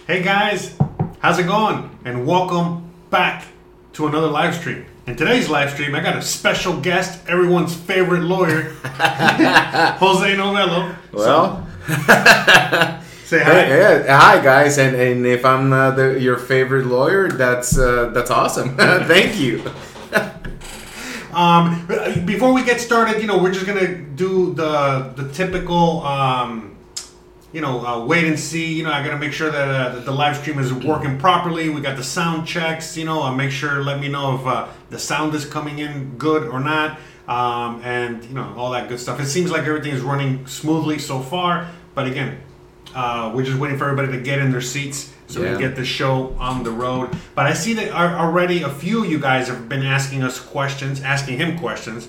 Hey guys, how's it going? And welcome back to another live stream. In today's live stream, I got a special guest, everyone's favorite lawyer, Jose Novello. Well, say hi. Hey, hi guys, and if I'm your favorite lawyer, that's awesome. Thank you. Before we get started, we're just gonna do the typical, wait and see. I gotta make sure that the live stream is working properly. We got the sound checks. Make sure, let me know if the sound is coming in good or not, and all that good stuff. It seems like everything is running smoothly so far, but again, we're just waiting for everybody to get in their seats so we can get the show on the road. But I see that already a few of you guys have been asking him questions.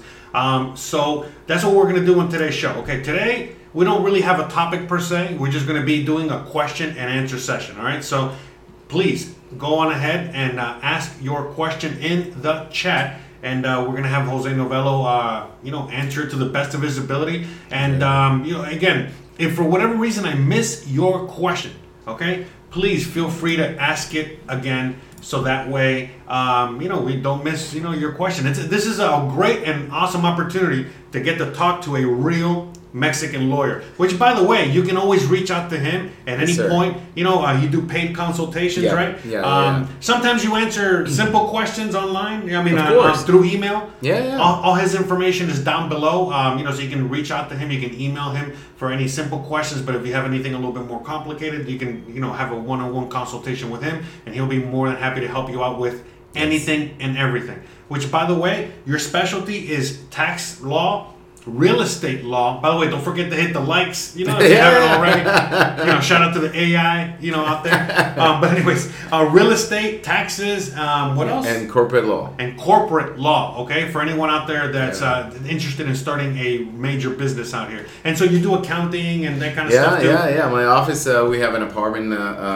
So that's what we're going to do on today's show. Okay, today we don't really have a topic per se. We're just going to be doing a question and answer session. All right, so please go on ahead and ask your question in the chat. And we're going to have Jose Novello, answer it to the best of his ability. And, again, if for whatever reason I miss your question, okay, please feel free to ask it again so that way, we don't miss, your question. This is a great and awesome opportunity to get to talk to a real Mexican lawyer, which, by the way, you can always reach out to him at any point. You do paid consultations, right? Yeah. Sometimes you answer simple questions online. Through email. Yeah. All his information is down below. So you can reach out to him. You can email him for any simple questions. But if you have anything a little bit more complicated, you can, have a one-on-one consultation with him, and he'll be more than happy to help you out with anything and everything. Which, by the way, your specialty is tax law, real estate law. By the way, don't forget to hit the likes, if you haven't already. Shout out to the AI, out there. But anyways, real estate, taxes, what else? And corporate law. And corporate law, okay? For anyone out there that's interested in starting a major business out here. And so you do accounting and that kind of stuff too? Yeah. My office, we have an apartment,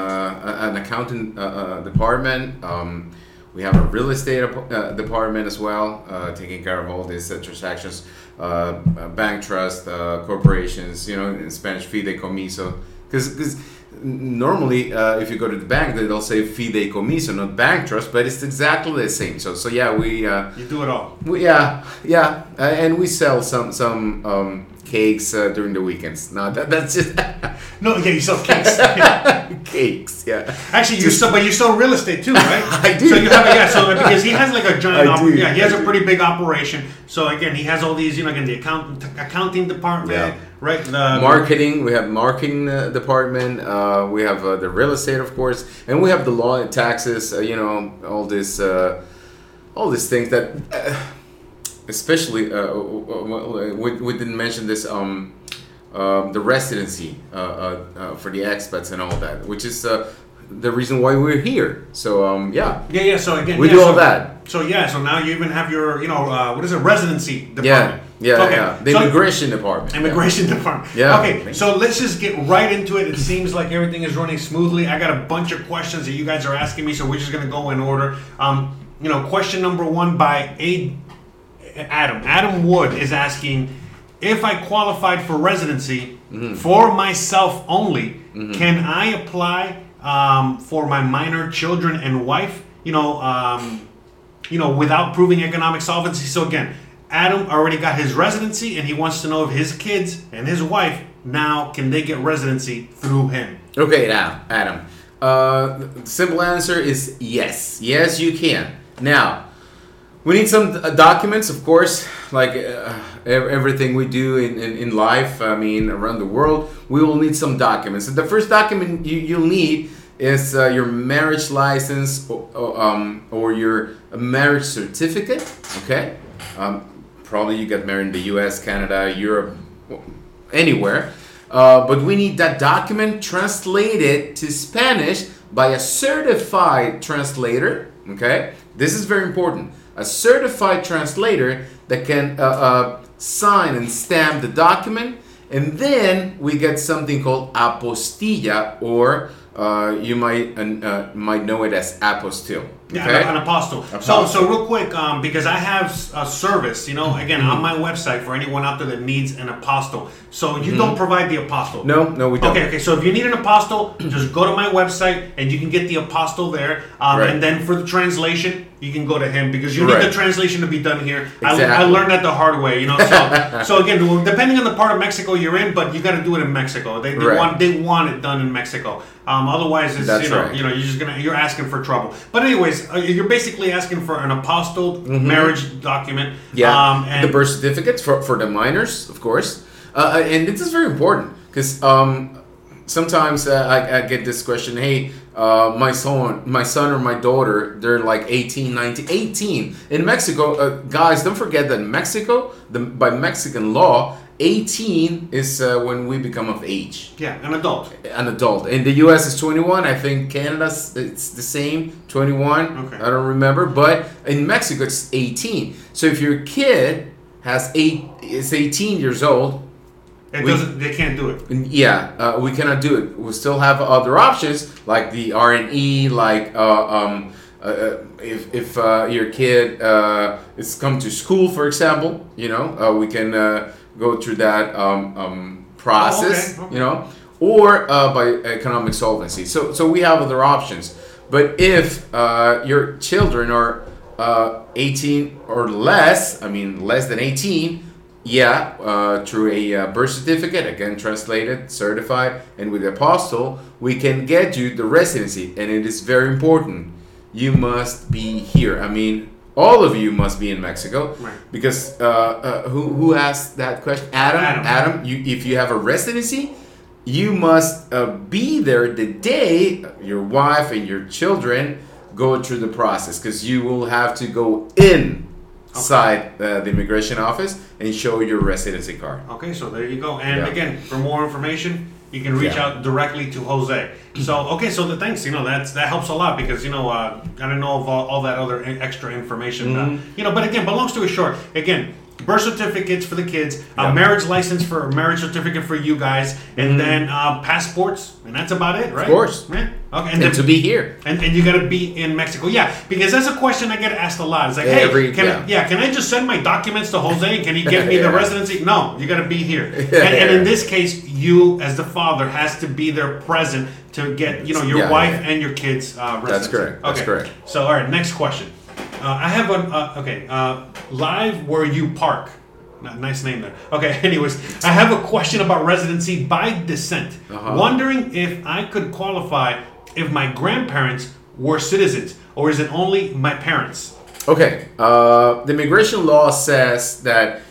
an accounting department. We have a real estate department as well, taking care of all these transactions, bank trust, corporations, in Spanish, fideicomiso. Because normally, if you go to the bank, they'll say fideicomiso, not bank trust, but it's exactly the same. So we... you do it all. And we sell some cakes during the weekends. No, that's just... No, yeah, you sell cakes. Cakes, yeah. Actually, you sell real estate too, right? I do. So you have because he has like a giant operation. Yeah, he has a pretty big operation. So again, he has all these, the accounting department, right? Marketing. We have marketing department. We have the real estate, of course, and we have the law and taxes. All these things that, especially we didn't mention this. The residency for the expats and all that, which is the reason why we're here. So So again, we do all that. So now you even have your what is it, residency department? The immigration department. Immigration department. Yeah. Okay, so let's just get right into it. It seems like everything is running smoothly. I got a bunch of questions that you guys are asking me, so we're just gonna go in order. Question number 1 by Adam. Adam Wood is asking, if I qualified for residency for myself only, can I apply for my minor children and wife? Without proving economic solvency. So again, Adam already got his residency, and he wants to know if his kids and his wife now can they get residency through him. Okay, now Adam. The simple answer is yes. Yes, you can. Now, we need some documents, of course, like everything we do in life, around the world, we will need some documents. And the first document you'll need is your marriage license or your marriage certificate, okay? Probably you got married in the US, Canada, Europe, anywhere. But we need that document translated to Spanish by a certified translator, okay? This is very important. A certified translator that can sign and stamp the document, and then we get something called apostilla, or you might know it as apostille. Yeah, Okay? an apostle. So real quick, because I have a service, again, on my website for anyone out there that needs an apostle. So you don't provide the apostle. No, we don't. Okay. So if you need an apostle, just go to my website and you can get the apostle there. Right. And then for the translation, you can go to him because you need Right. the translation to be done here. Exactly. I learned that the hard way, So again, depending on the part of Mexico you're in, but you got to do it in Mexico. They Right. want it done in Mexico. Otherwise, it's, That's right. you're asking for trouble. But anyways, you're basically asking for an apostille marriage document. Yeah, and the birth certificates for the minors, of course. And this is very important because sometimes I get this question, hey, my son or my daughter, they're like 18, 19, 18. In Mexico, guys, don't forget that in Mexico, by Mexican law, 18 is when we become of age. Yeah, an adult. An adult. In the US is 21. I think Canada's it's the same, 21. Okay. I don't remember, but in Mexico it's 18. So if your kid is 18 years old, They can't do it. yeah, we cannot do it. We still have other options like the RNE, like if your kid is come to school, for example, we can go through that process, Okay. or by economic solvency. So we have other options. But if your children are 18 or less, less than 18, through a birth certificate, again translated, certified, and with the apostille, we can get you the residency. And it is very important. You must be here. All of you must be in Mexico, Right. because who asked that question? Adam. If you have a residency, you must be there the day your wife and your children go through the process, because you will have to go inside the immigration office and show your residency card. Okay, so there you go. And Yeah. again, for more information, you can reach out directly to Jose. So thanks. That helps a lot because I don't know of all that other extra information. But again, long story short, again, birth certificates for the kids, marriage license marriage certificate for you guys, and then passports, and that's about it, right? Of course. Yeah. Okay. And to be here. And you got to be in Mexico. Yeah, because that's a question I get asked a lot. It's like, can I just send my documents to Jose and can he give me the residency? No, you got to be here. And in this case, you as the father has to be there present to get your wife and your kids residency. That's correct. That's correct. So all right, next question. I have live where you park. Nice name there. Okay, anyways, I have a question about residency by descent. Wondering if I could qualify if my grandparents were citizens, or is it only my parents? Okay, the immigration law says that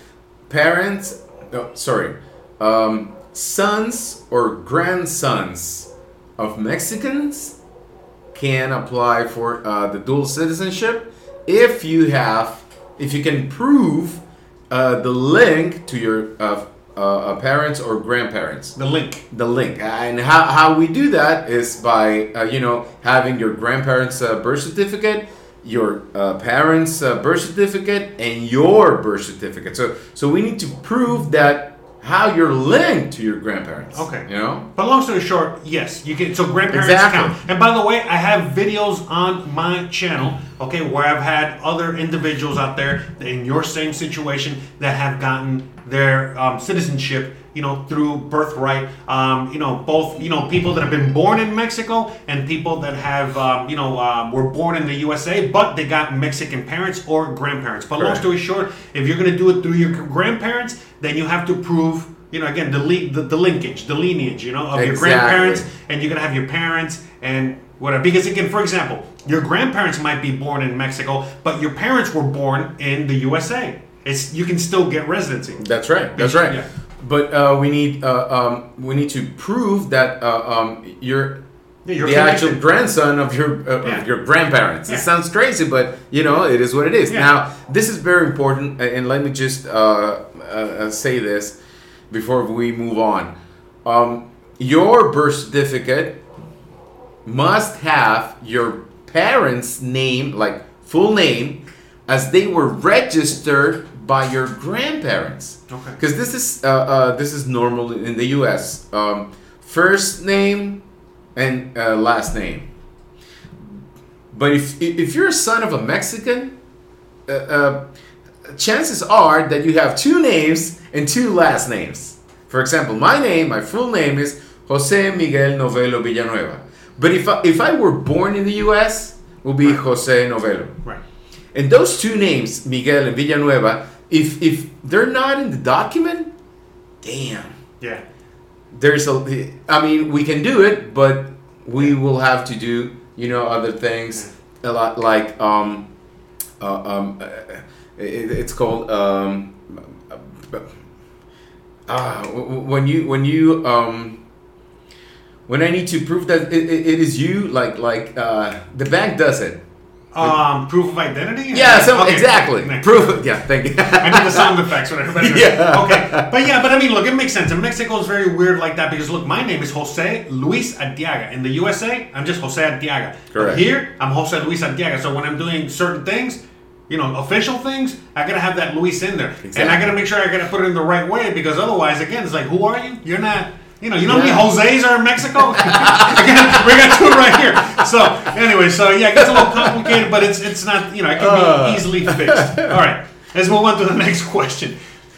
sons or grandsons of Mexicans can apply for the dual citizenship if you can prove the link to your parents or grandparents. The link. And how we do that is by having your grandparents' birth certificate, your parents' birth certificate, and your birth certificate. So we need to prove that how you're linked to your grandparents. Okay. But long story short, yes, you can. So grandparents count. And by the way, I have videos on my channel, where I've had other individuals out there in your same situation that have gotten their citizenship, through birthright. Both, people that have been born in Mexico and people that have, were born in the USA, but they got Mexican parents or grandparents. But long story short, if you're going to do it through your grandparents, then you have to prove, again, the linkage, the lineage, of your grandparents, and you're going to have your parents and whatever. Because again, for example, your grandparents might be born in Mexico, but your parents were born in the USA. You can still get residency. That's right. Yeah. But we need to prove that you're the actual grandson of your grandparents. Yeah. It sounds crazy, but it is what it is. Yeah. Now, this is very important, and let me just say this before we move on. Your birth certificate must have your parents' name, like full name, as they were registered by your grandparents. Okay. Because this is normal in the U.S. First name and last name. But if you're a son of a Mexican, chances are that you have two names and two last names. For example, my full name is Jose Miguel Novelo Villanueva. But if I were born in the U.S., it would be Jose Novelo. Right. And those two names, Miguel and Villanueva, if they're not in the document, damn. Yeah. We can do it, but we will have to do, other things a lot like it's called when I need to prove that it is you, like the bank does it. Proof of identity? Yeah, exactly. Next. Proof. Yeah, thank you. I need the sound effects, whatever. But anyway. Yeah. Okay. But I mean, look, it makes sense. And Mexico is very weird like that because, look, my name is Jose Luis Arteaga. In the USA, I'm just Jose Arteaga. Correct. But here, I'm Jose Luis Arteaga. So when I'm doing certain things, official things, I gotta have that Luis in there. Exactly. And I gotta make sure I gotta put it in the right way because otherwise, again, it's like, who are you? You're not... You know how many Jose's are in Mexico? we got two right here. So anyway, it gets a little complicated, but it's not, it can be easily fixed. All right, let's move on to the next question.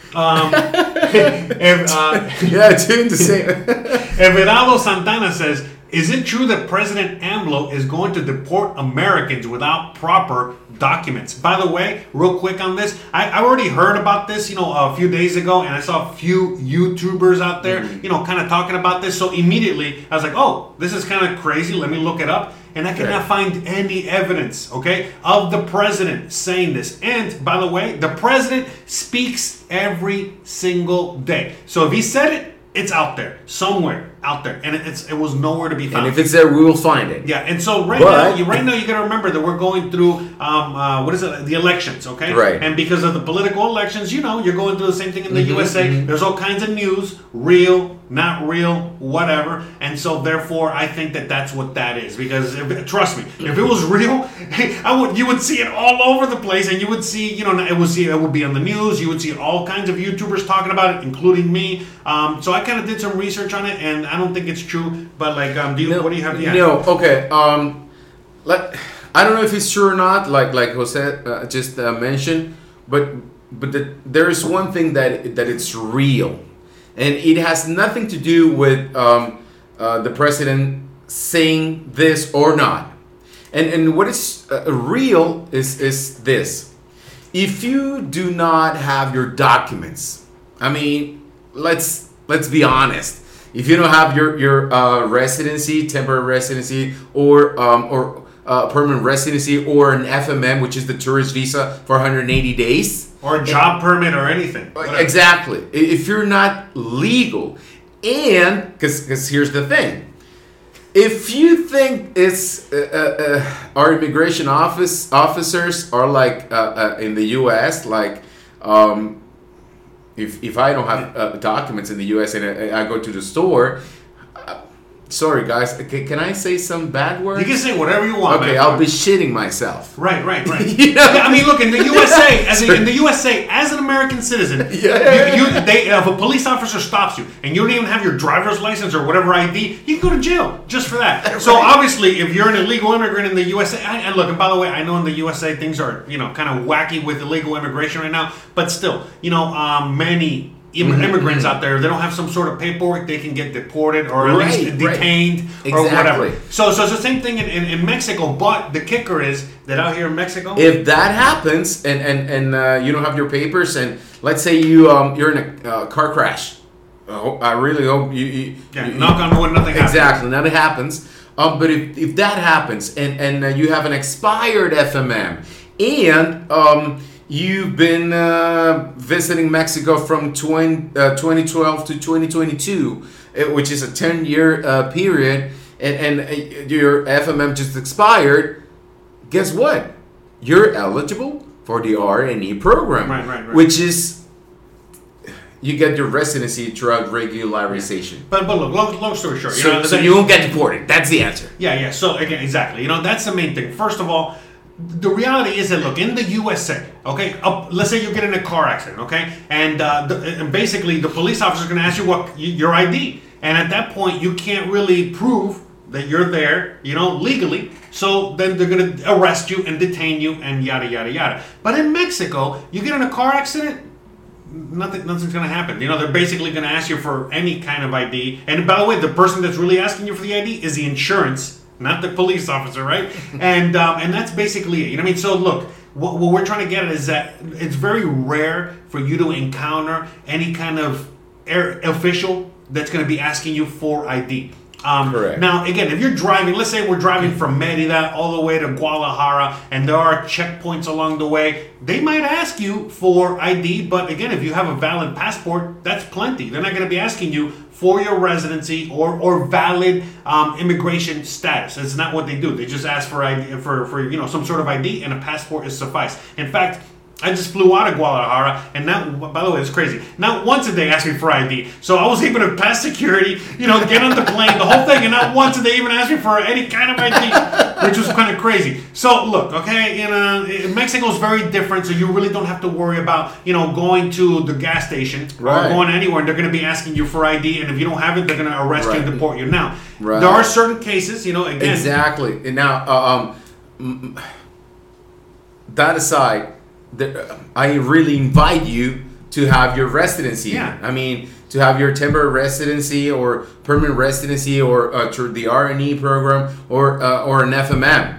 It's doing the same. Everardo Santana says, is it true that President AMLO is going to deport Americans without proper documents? By the way, real quick on this, I already heard about this, a few days ago, and I saw a few YouTubers out there, kind of talking about this. So immediately, I was like, oh, this is kind of crazy. Let me look it up. And I cannot find any evidence, of the president saying this. And by the way, the president speaks every single day. So if he said it, it's out there somewhere out there, and it was nowhere to be found. And if it's there, we will find it. Yeah, and so right now you got to remember that we're going through the elections, okay? Right. And because of the political elections, you're going through the same thing in the USA. There's all kinds of news, real, not real, whatever, and so therefore I think that that's what that is. Because trust me, if it was real, you would see it all over the place, and you would see, it would be on the news. You would see all kinds of YouTubers talking about it, including me. So I kind of did some research on it, and I don't think it's true. But what do you have? Okay. I don't know if it's true or not. Like Jose just mentioned, but there is one thing that it's real, and it has nothing to do with the president saying this or not. And what is real is this: if you do not have your documents, let's be honest. If you don't have your residency, temporary residency, or permanent residency, or an FMM, which is the tourist visa for 180 days, or a job permit or anything. Whatever. Exactly. If you're not legal, and because here's the thing. If you think it's our immigration officers are like in the U.S., like if I don't have documents in the U.S. and I go to the store, sorry guys, can I say some bad words? You can say whatever you want. Okay, man. I'll be shitting myself. Right. Look, in the USA, as an American citizen, if a police officer stops you and you don't even have your driver's license or whatever ID, you can go to jail just for that. So obviously, if you're an illegal immigrant in the USA, and look, and by the way, I know in the USA things are kind of wacky with illegal immigration right now, but still, many immigrants out there, they don't have some sort of paperwork, they can get deported or at least detained or whatever. So it's the same thing in Mexico, but the kicker is that out here in Mexico, if that happens and you don't have your papers, and let's say you're in a car crash, I really hope you knock on wood, nothing happens. Exactly, nothing happens. But if that happens and you have an expired FMM and you've been visiting Mexico from 2012 to 2022, which is a 10-year period, and your FMM just expired, guess what? You're eligible for the R&E program, right. which is you get your residency throughout regularization. But look, long story short, so you won't get deported. That's the answer. Yeah. So again, exactly. That's the main thing. First of all, the reality is that, look, in the USA, okay, let's say you get in a car accident, okay, and basically the police officer is going to ask you what your ID, and at that point you can't really prove that you're there, legally. So then they're going to arrest you and detain you and yada, yada, yada. But in Mexico, you get in a car accident, nothing's going to happen. They're basically going to ask you for any kind of ID. And by the way, the person that's really asking you for the ID is the insurance, not the police officer, right? And that's basically it. You know what I mean? So look, what we're trying to get at is that it's very rare for you to encounter any kind of official that's going to be asking you for ID. Correct. Now, again, if you're driving, let's say we're driving from Merida all the way to Guadalajara, and there are checkpoints along the way, they might ask you for ID, but again, if you have a valid passport, that's plenty. They're not going to be asking you for your residency or valid immigration status. That's not what they do. They just ask for ID, for some sort of ID, and a passport is suffice. In fact, I just flew out of Guadalajara, and now, by the way, it's crazy. Not once a day asked me for ID. So I was able to pass security, get on the plane, the whole thing, and not once a day even asked me for any kind of ID, which was kind of crazy. So look, okay, Mexico's very different, so you really don't have to worry about, going to the gas station or going anywhere, and they're going to be asking you for ID, and if you don't have it, they're going to arrest you and deport you. Now, there are certain cases, again. Exactly. And now, that aside, I really invite you to have your residency. Yeah. I mean, to have your temporary residency or permanent residency or through the R&E program or an FMM.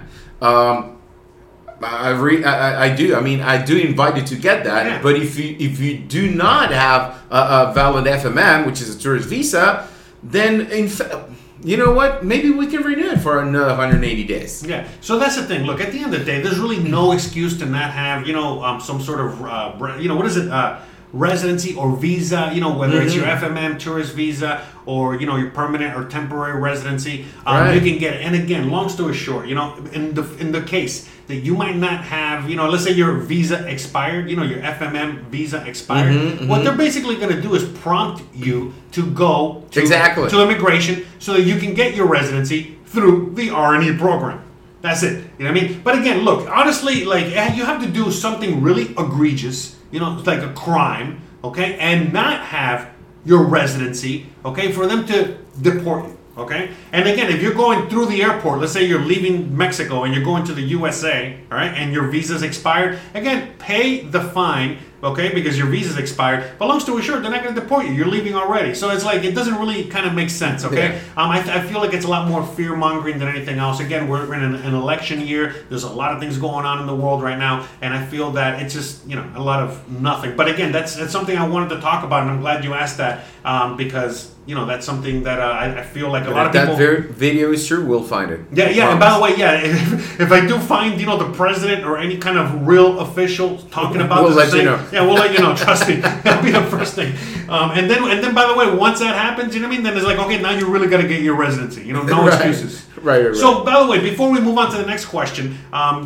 I do. I mean, I do invite you to get that. Yeah. But if you do not have a valid FMM, which is a tourist visa, then you know what? Maybe we can renew it for another 180 days. Yeah. So that's the thing. Look, at the end of the day, there's really no excuse to not have, some sort of, what is it? Residency or visa, whether it's your FMM tourist visa or, your permanent or temporary residency. You can get it. And again, long story short, in the case that you might not have, let's say your visa expired, your FMM visa expired. What they're basically going to do is prompt you to go to immigration so that you can get your residency through the R&E program. That's it. You know what I mean? But again, look, honestly, like, you have to do something really egregious, like a crime, okay, and not have your residency, okay, for them to deport you, okay? And again, if you're going through the airport, let's say you're leaving Mexico and you're going to the USA, all right, and your visa's expired, again, pay the fine, okay, because your visa's expired. But long story short, they're not going to deport you. You're leaving already. So it's like, it doesn't really kind of make sense, okay? Yeah. I feel like it's a lot more fear-mongering than anything else. Again, we're in an election year. There's a lot of things going on in the world right now, and I feel that it's just, a lot of nothing. But again, that's something I wanted to talk about, and I'm glad you asked that, because, that's something that I feel like a lot of people... If that video is true, we'll find it. Yeah, and by the way, if I do find, the president or any kind of real official talking about we'll this let you know. Yeah, we'll let you know. Trust me, that'll be the first thing. And then, by the way, once that happens, you know what I mean? Then it's like, okay, now you really got to get your residency. No excuses. Right. So, by the way, before we move on to the next question,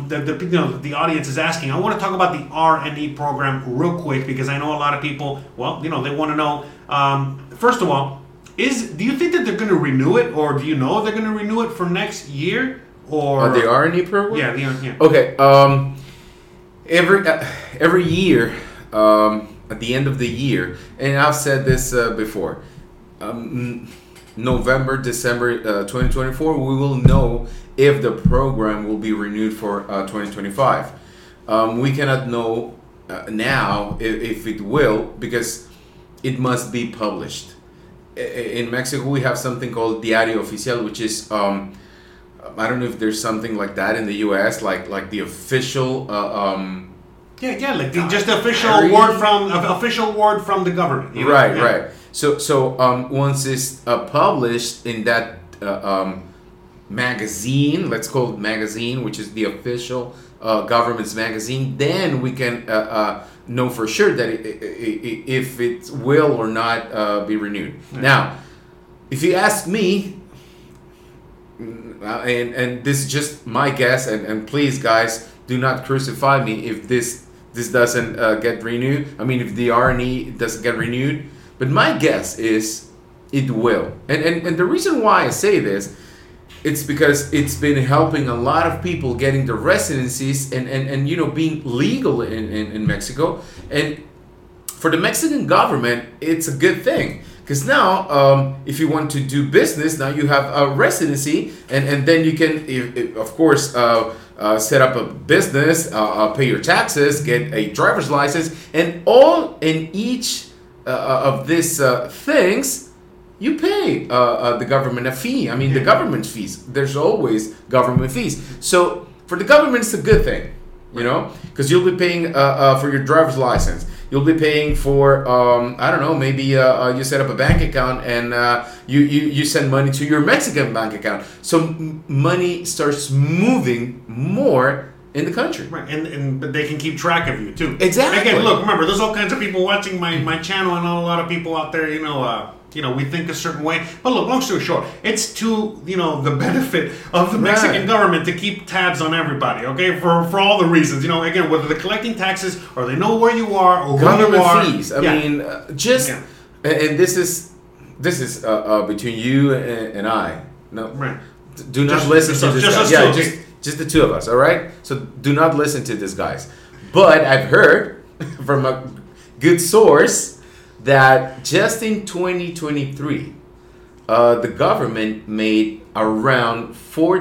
the audience is asking, I want to talk about the R&E program real quick because I know a lot of people. Well, they want to know. First of all, do you think that they're going to renew it, or do you know they're going to renew it for next year? Or the R&E program? Yeah. Okay. Every year, at the end of the year, and I've said this before, November, December 2024, we will know if the program will be renewed for 2025. We cannot know now if it will, because it must be published. In Mexico, we have something called Diario Oficial, which is I don't know if there's something like that in the U.S., like the official. Like just the official word from the government. Right. So once it's published in that magazine, let's call it magazine, which is the official government's magazine, then we can know for sure that if it will or not be renewed. Yeah. Now, if you ask me, and this is just my guess, and please, guys, do not crucify me if this doesn't get renewed. I mean, if the R&E doesn't get renewed. But my guess is it will. And the reason why I say this, it's because it's been helping a lot of people getting the residencies and being legal in Mexico. And for the Mexican government, it's a good thing. Because now, if you want to do business, now you have a residency, and then you can, of course, set up a business, pay your taxes, get a driver's license, and all in each of these things, you pay the government a fee. I mean, the government fees. There's always government fees. So for the government, it's a good thing, you know, because you'll be paying for your driver's license. You'll be paying for, I don't know, maybe you set up a bank account and you send money to your Mexican bank account. So money starts moving more in the country. Right, and they can keep track of you too. Exactly. Again, look, remember, there's all kinds of people watching my channel, and a lot of people out there, we think a certain way. But look, long story short, it's to, the benefit of the Mexican government to keep tabs on everybody, okay? For all the reasons, again, whether they're collecting taxes or they know where you are or who you are. Fees. I mean, and this is between you and I. No, right. Do not listen to this guy. Just the two of us, all right? So do not listen to these guys. But I've heard from a good source that just in 2023, the government made around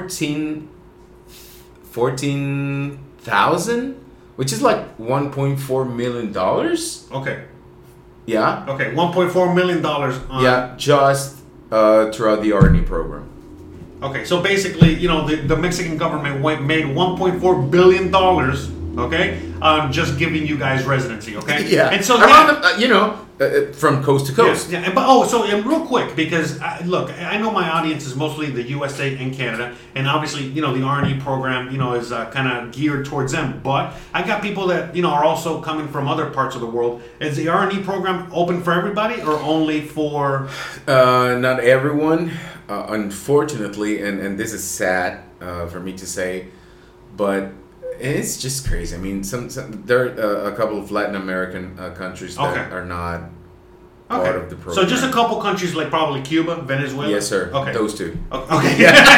14,000, which is like $1.4 million. Okay. Yeah. Okay, $1.4 million. Just throughout the R&D program. Okay, so basically, the Mexican government made $1.4 billion, okay, just giving you guys residency, okay? Yeah. And so around, from coast to coast. Yeah. But real quick, because look, I know my audience is mostly the USA and Canada, and obviously, the R&E program, is kind of geared towards them. But I got people that are also coming from other parts of the world. Is the R&E program open for everybody, or only for? Not everyone, unfortunately, and this is sad for me to say, but. It's just crazy. I mean, there are a couple of Latin American countries that are not part of the program. So just a couple countries, like probably Cuba, Venezuela? Yes, sir. Okay. Those two. Okay.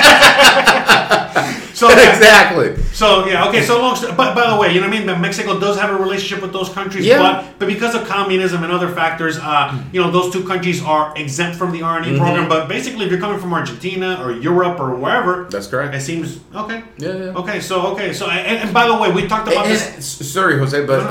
So exactly. So okay. So but by the way, that Mexico does have a relationship with those countries. Yeah. But because of communism and other factors, those two countries are exempt from the R&E program. But basically, if you're coming from Argentina or Europe or wherever, that's correct. It seems okay. Yeah. Okay. So and by the way, we talked about this. Sorry, Jose, but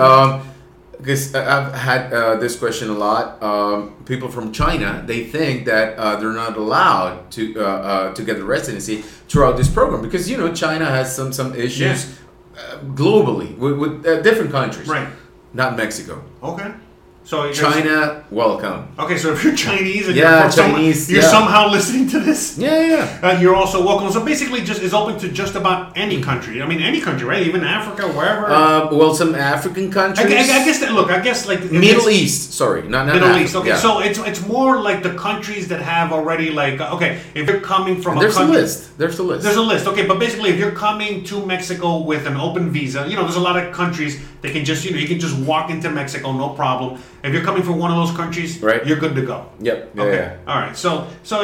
because I've had this question a lot. People from China, they think that they're not allowed to get the residency throughout this program because China has some issues globally with different countries. Right. Not Mexico. Okay. So China, welcome. Okay, so if you're Chinese and you're somehow listening to this, you're also welcome. So basically, just is open to just about any country. I mean, any country, right? Even Africa, wherever. Well, some African countries. I guess like Middle East. Sorry, not Middle Africa. East. Okay, so it's more like the countries that have already if you're coming from There's a list. There's a list. Okay, but basically, if you're coming to Mexico with an open visa, there's a lot of countries that can just you can just walk into Mexico, no problem. If you're coming from one of those countries, you're good to go. Yep. Okay. Yeah. All right. So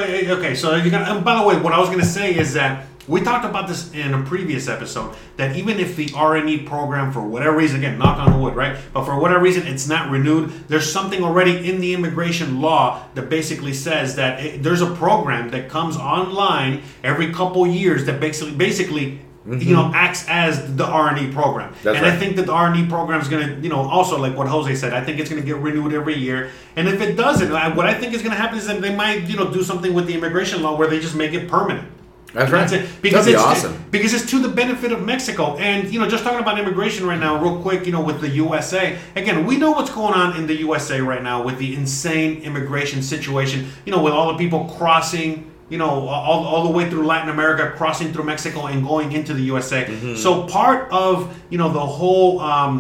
you're gonna. And by the way, what I was gonna say is that we talked about this in a previous episode. That even if the R&E program, for whatever reason, again, knock on wood, right? But for whatever reason, it's not renewed. There's something already in the immigration law that basically says that there's a program that comes online every couple years that basically. Acts as the R&E program. That's I think that the R&E program is going to, also like what Jose said, I think it's going to get renewed every year. And if it doesn't, what I think is going to happen is that they might, do something with the immigration law where they just make it permanent. That's right. That's it. Because That'd be it's awesome. Because it's to the benefit of Mexico. And, just talking about immigration right now, real quick, with the USA. Again, we know what's going on in the USA right now with the insane immigration situation, with all the people crossing all the way through Latin America, crossing through Mexico and going into the USA. So part of, the whole,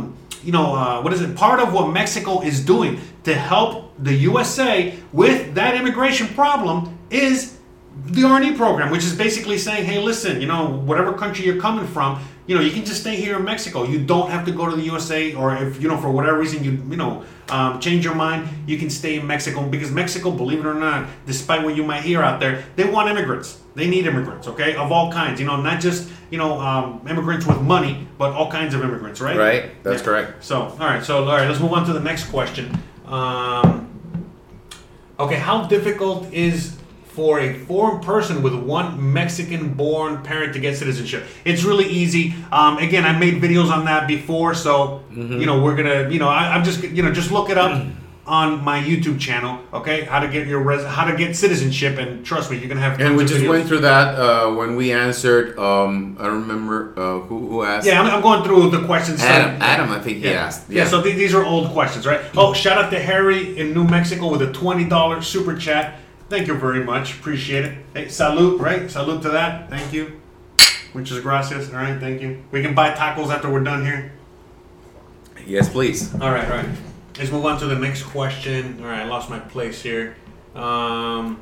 part of what Mexico is doing to help the USA with that immigration problem is the R&E program, which is basically saying, hey, listen, whatever country you're coming from, you can just stay here in Mexico. You don't have to go to the USA, or if, for whatever reason you change your mind, you can stay in Mexico, because Mexico, believe it or not, despite what you might hear out there, they want immigrants. They need immigrants, okay, of all kinds. Not just immigrants with money, but all kinds of immigrants, right? Right. That's correct. So, all right. Let's move on to the next question. Okay, how difficult is for a foreign person with one Mexican-born parent to get citizenship? It's really easy. Again, I made videos on that before, so we're gonna, I'm just, just look it up on my YouTube channel. Okay, how to get how to get citizenship, and trust me, you're gonna have. And we just went through that when we answered. I don't remember who asked. Yeah, I'm going through the questions. Adam, I think he asked. Yeah, so these are old questions, right? Oh, shout out to Harry in New Mexico with a $20 super chat. Thank you very much. Appreciate it. Hey, salute, right? Salute to that. Thank you. Muchas gracias. All right, thank you. We can buy tacos after we're done here. Yes, please. All right. Let's move on to the next question. All right, I lost my place here. Hey,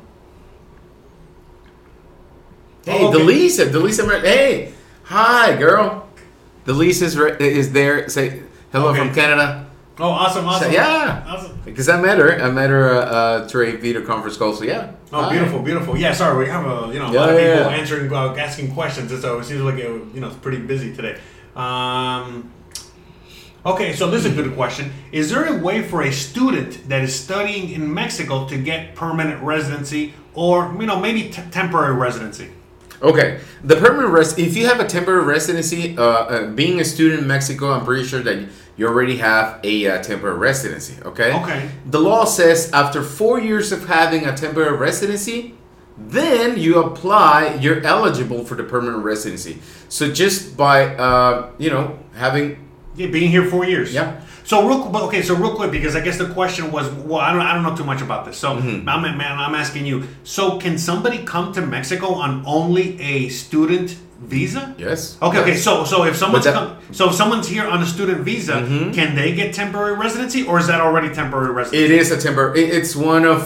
Delisa. Hey, hi, girl. Delisa is there. Say hello from Canada. Oh, awesome. Yeah. Awesome. Because I met her through a video conference call. So yeah. Oh, hi. Beautiful. Yeah, sorry, we have a lot of people answering, asking questions. So it seems like it's pretty busy today. Okay, so this is a good question. Is there a way for a student that is studying in Mexico to get permanent residency, or maybe temporary residency? Okay, the permanent if you have a temporary residency, being a student in Mexico, I'm pretty sure that you already have a temporary residency. Okay. The law says after 4 years of having a temporary residency, then you apply. You're eligible for the permanent residency. So just by having. Yeah, being here 4 years. Yeah. So real quick, because I guess the question was, well, I don't know too much about this. So I'm asking you. So can somebody come to Mexico on only a student visa? Yes. Okay. So if someone's here on a student visa, can they get temporary residency, or is that already temporary residency? It is a temporary. It's one of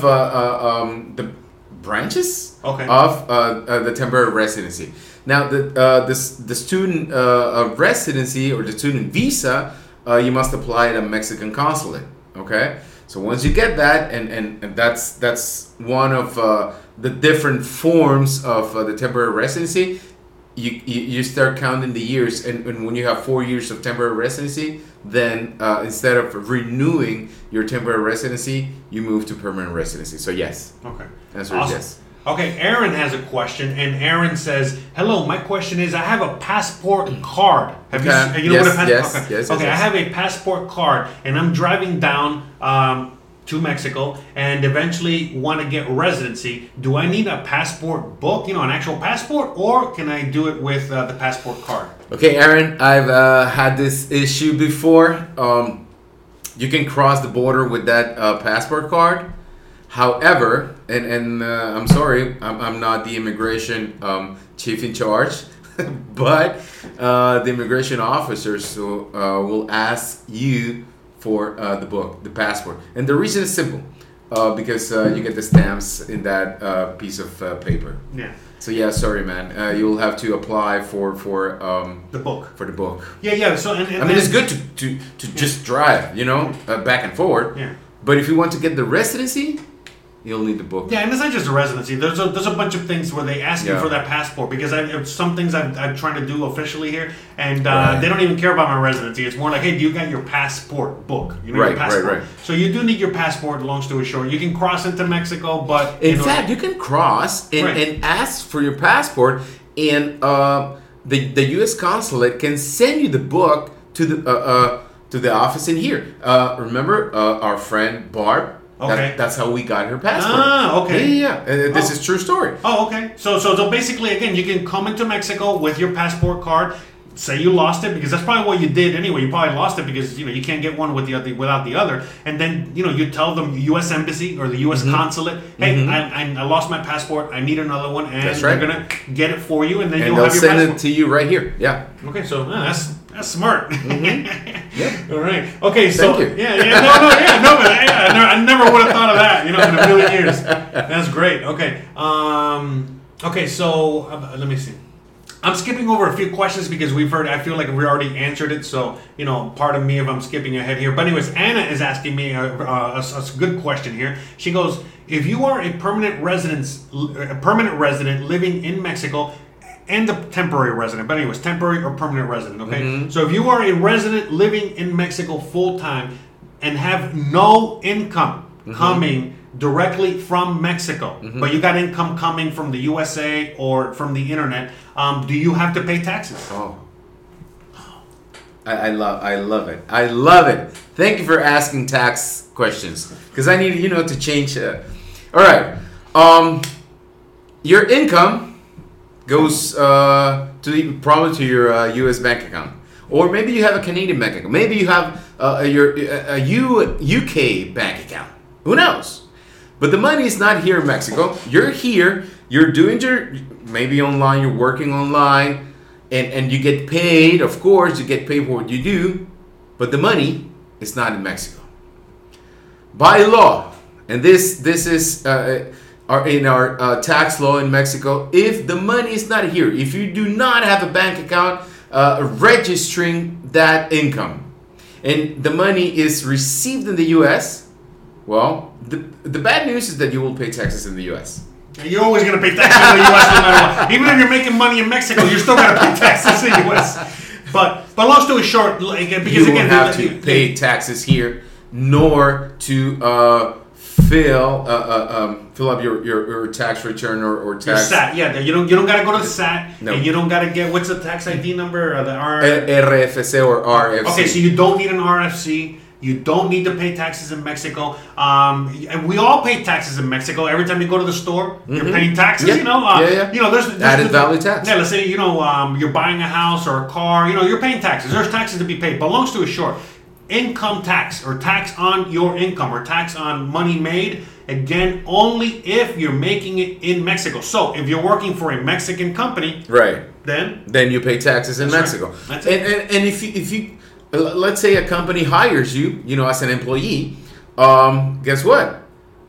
the branches of the temporary residency. Now, the student residency or the student visa, you must apply at a Mexican consulate. Okay, so once you get that, and that's one of the different forms of the temporary residency. You start counting the years, and when you have 4 years of temporary residency, then instead of renewing your temporary residency, you move to permanent residency. So yes. Okay. Answer is yes. Okay, Aaron has a question, and Aaron says, "Hello, my question is, I have a passport card. Have you know what a passport? Yes. I have a passport card, and I'm driving down to Mexico, and eventually want to get residency. Do I need a passport book, an actual passport, or can I do it with the passport card?" Okay, Aaron, I've had this issue before. You can cross the border with that passport card. However, and I'm sorry, I'm not the immigration chief in charge, but the immigration officers will ask you for the book, the passport. And the reason is simple, because you get the stamps in that piece of paper. Yeah. So yeah, sorry, man. You'll have to apply for the book. For the book. Yeah. So and I mean, it's good to just drive, back and forward. Yeah. But if you want to get the residency, you'll need the book. Yeah, and it's not just a residency. There's a bunch of things where they ask you for that passport, because some things I'm trying to do officially here, and they don't even care about my residency. It's more like, hey, do you got your passport book? Your passport. Right. So you do need your passport. Long story short, you can cross into Mexico, but in fact, you can cross and ask for your passport, and the U.S. consulate can send you the book to the office in here. Remember our friend Barb? Okay. That's how we got her passport. Ah, okay. Yeah. This is true story. Oh, okay. So basically, again, you can come into Mexico with your passport card. Say you lost it, because that's probably what you did anyway. You probably lost it because you can't get one without the other. And then you tell them U.S. Embassy or the U.S. consulate, hey, I lost my passport. I need another one, and they're gonna get it for you, and then you'll have your passport. They'll send it to you right here. Yeah. Okay, so that's smart. Yep. All right. Okay. So thank you. I never would have thought of that. In a million years. That's great. Okay. Okay. So let me see. I'm skipping over a few questions because I feel like we already answered it. So pardon me if I'm skipping ahead here. But anyways, Anna is asking me a good question here. She goes, if you are a permanent resident living in Mexico, and the temporary resident, but anyways, temporary or permanent resident, okay? So if you are a resident living in Mexico full time and have no income coming directly from Mexico, but you got income coming from the USA or from the internet, do you have to pay taxes? Oh, I love it. I love it. Thank you for asking tax questions because I need to change. All right, your income goes probably to your U.S. bank account, or maybe you have a Canadian bank account. Maybe you have your UK bank account. Who knows? But the money is not here in Mexico. You're here. You're doing maybe online. You're working online, and you get paid. Of course, you get paid for what you do, but the money is not in Mexico. By law, and this is in our tax law in Mexico. If the money is not here, if you do not have a bank account registering that income, and the money is received in the U.S. Well, the bad news is that you will pay taxes in the U.S. You're always going to pay taxes in the U.S. no matter what. Even if you're making money in Mexico, you're still going to pay taxes in the U.S. But long story short, because you won't have to pay taxes here, nor to fill up your tax return or tax. Your SAT, yeah. You don't got to go to the SAT, no. And you don't got to get what's the tax ID number? The RFC or RFC. Okay, so you don't need an RFC. You don't need to pay taxes in Mexico. And we all pay taxes in Mexico. Every time you go to the store, you're paying taxes. Yeah. There's added value tax. Yeah, let's say you're buying a house or a car. You're paying taxes. There's taxes to be paid. But long story short, income tax or tax on your income or tax on money made, again, only if you're making it in Mexico. So if you're working for a Mexican company, right, then you pay taxes in Mexico. Right. That's it. And if you let's say a company hires you, as an employee, guess what?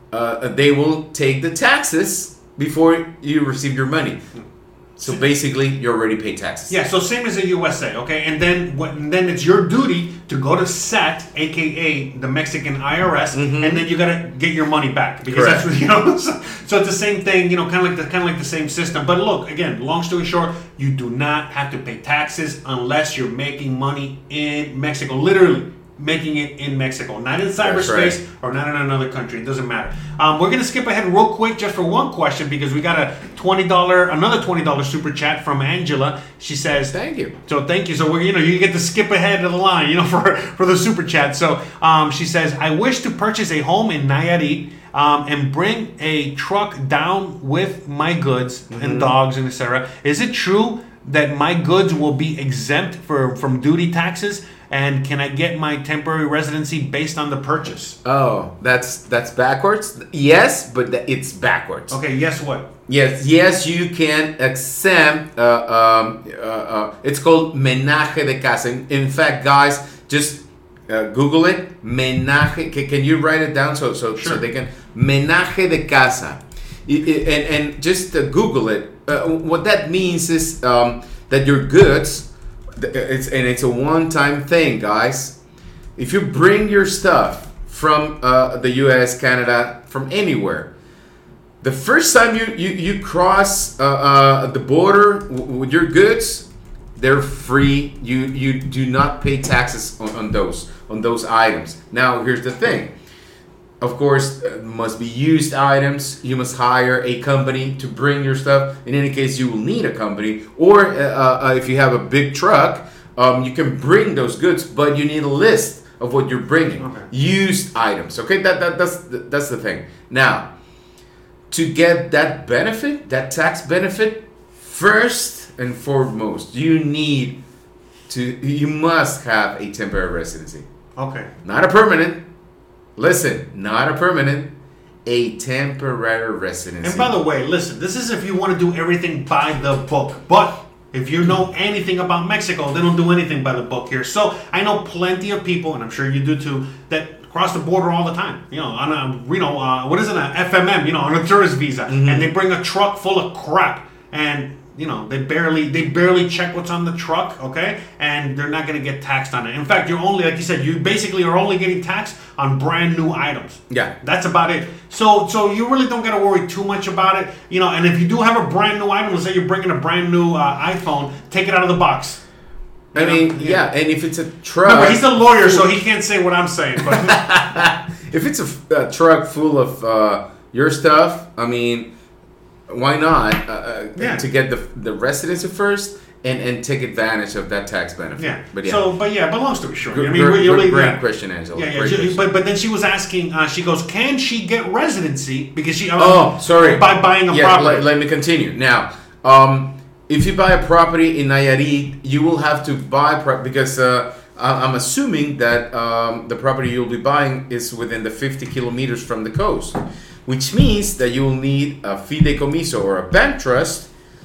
They will take the taxes before you receive your money. So basically, you already pay taxes. Yeah, so same as the USA, okay? And then it's your duty to go to SAT, aka the Mexican IRS, and then you gotta get your money back because Correct. that's what, so it's the same thing, kind of like the same system. But look, again, long story short, you do not have to pay taxes unless you're making money in Mexico, literally. Making it in Mexico, not in cyberspace or not in another country. It doesn't matter. We're gonna skip ahead real quick just for one question because we got another $20 super chat from Angela. She says, "Thank you." So thank you. So we're you get to skip ahead of the line, for the super chat. So she says, I wish to purchase a home in Nayarit and bring a truck down with my goods and dogs and etc. Is it true that my goods will be exempt from duty taxes? And can I get my temporary residency based on the purchase? Oh, that's backwards? Yes, but it's backwards. Okay, yes what? Yes, you can exempt, it's called menaje de casa. In fact, guys, just Google it, menaje, can you write it down so they can, menaje de casa. And just Google it. What that means is that your goods, it's a one-time thing, guys. If you bring your stuff from the U.S., Canada, from anywhere, the first time you cross the border with your goods, they're free. You do not pay taxes on those items. Now, here's the thing. Of course, must be used items. You must hire a company to bring your stuff. In any case, you will need a company. Or if you have a big truck, you can bring those goods, but you need a list of what you're bringing. Okay. Used items. Okay, that's the thing. Now, to get that benefit, that tax benefit, first and foremost, you must have a temporary residency. Okay. Not a permanent. Listen, not a permanent, a temporary residency. And by the way, listen, this is if you want to do everything by the book. But if you know anything about Mexico, they don't do anything by the book here. So I know plenty of people, and I'm sure you do too, that cross the border all the time. On a, what is it, a FMM, on a tourist visa. And they bring a truck full of crap. And they barely check what's on the truck, okay? And they're not going to get taxed on it. In fact, you're only, like you said, you basically are only getting taxed on brand new items. Yeah. That's about it. So you really don't got to worry too much about it. And if you do have a brand new item, let's say you're bringing a brand new iPhone, take it out of the box. Yeah, and if it's a truck... Remember, he's a lawyer, so he can't say what I'm saying. But If it's a truck full of your stuff, I mean, why not to get the residency first and take advantage of that tax benefit? Yeah. But yeah. So, but long story short, Great, I mean, great question, Angela. Yeah, Great question. But then she was asking. She goes, "Can she get residency because she?" Sorry. By buying a property. Let me continue now. If you buy a property in Nayarit, you will have to buy because I'm assuming that the property you'll be buying is within the 50 kilometers from the coast, which means that you will need a fideicomiso or a bank trust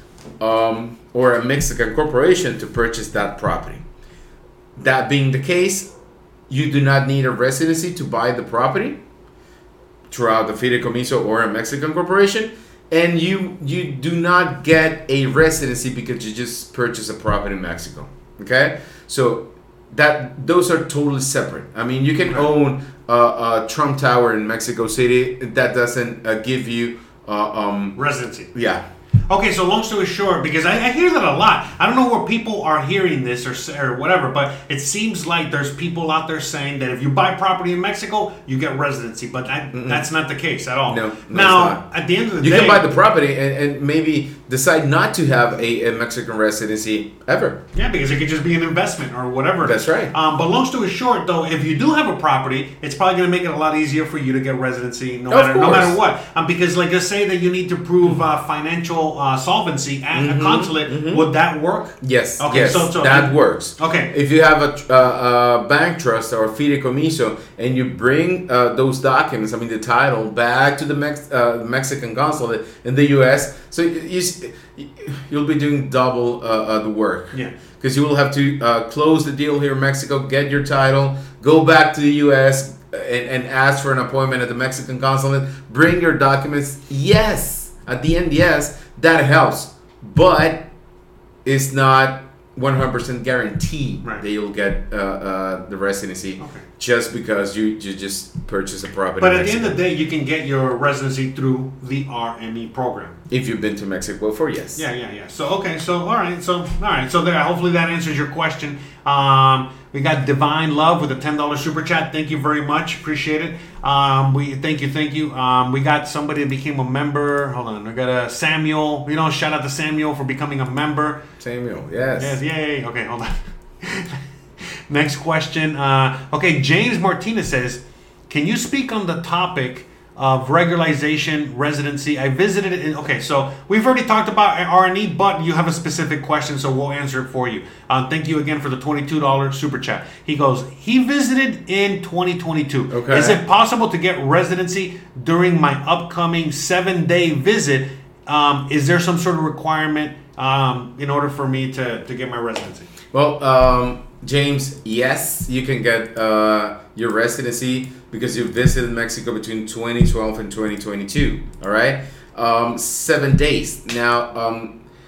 or a Mexican corporation to purchase that property. That being the case, you do not need a residency to buy the property throughout the fideicomiso or a Mexican corporation. And you do not get a residency because you just purchased a property in Mexico. Okay, so those are totally separate. I mean, you can own a Trump Tower in Mexico City. That doesn't give you residency. Yeah. Okay, so long story short, because I hear that a lot. I don't know where people are hearing this or whatever, but it seems like there's people out there saying that if you buy property in Mexico, you get residency, but that's not the case at all. No, now, at the end of the day... You can buy the property and maybe decide not to have a Mexican residency ever. Yeah, because it could just be an investment or whatever. That's right. But long story short, though, if you do have a property, it's probably going to make it a lot easier for you to get residency no matter what. Because, like, let's say that you need to prove financial solvency at a consulate. Would that work? Yes. Okay, yes, so that works. Okay. If you have a bank trust or a fideicomiso and you bring those documents, I mean the title, back to the Mexican consulate in the U.S., so you'll be doing double the work. Yeah. Because you will have to close the deal here in Mexico, get your title, go back to the U.S. and ask for an appointment at the Mexican consulate, bring your documents. Yes, at the end, yes, that helps. But it's not 100% guaranteed that you'll get the residency just because you just purchase a property. But at the end of the day, you can get your residency through the RME program. If you've been to Mexico before, yes. Yeah. So all right. So there. Hopefully that answers your question. We got Divine Love with a $10 super chat. Thank you very much. Appreciate it. Thank you. We got somebody that became a member. Hold on. We got a Samuel. Shout out to Samuel for becoming a member. Samuel, yes. Yes, yay. Okay, hold on. Next question. Okay, James Martinez says, can you speak on the topic of regularization residency? I visited it. Okay, so we've already talked about R&E, but you have a specific question, so we'll answer it for you. Thank you again for the $22 super chat. He goes, he visited in 2022. Okay. Is it possible to get residency during my upcoming 7-day visit? Is there some sort of requirement in order for me to get my residency? Well, James, yes, you can get your residency because you visited Mexico between 2012 and 2022. All right, 7 days. Now,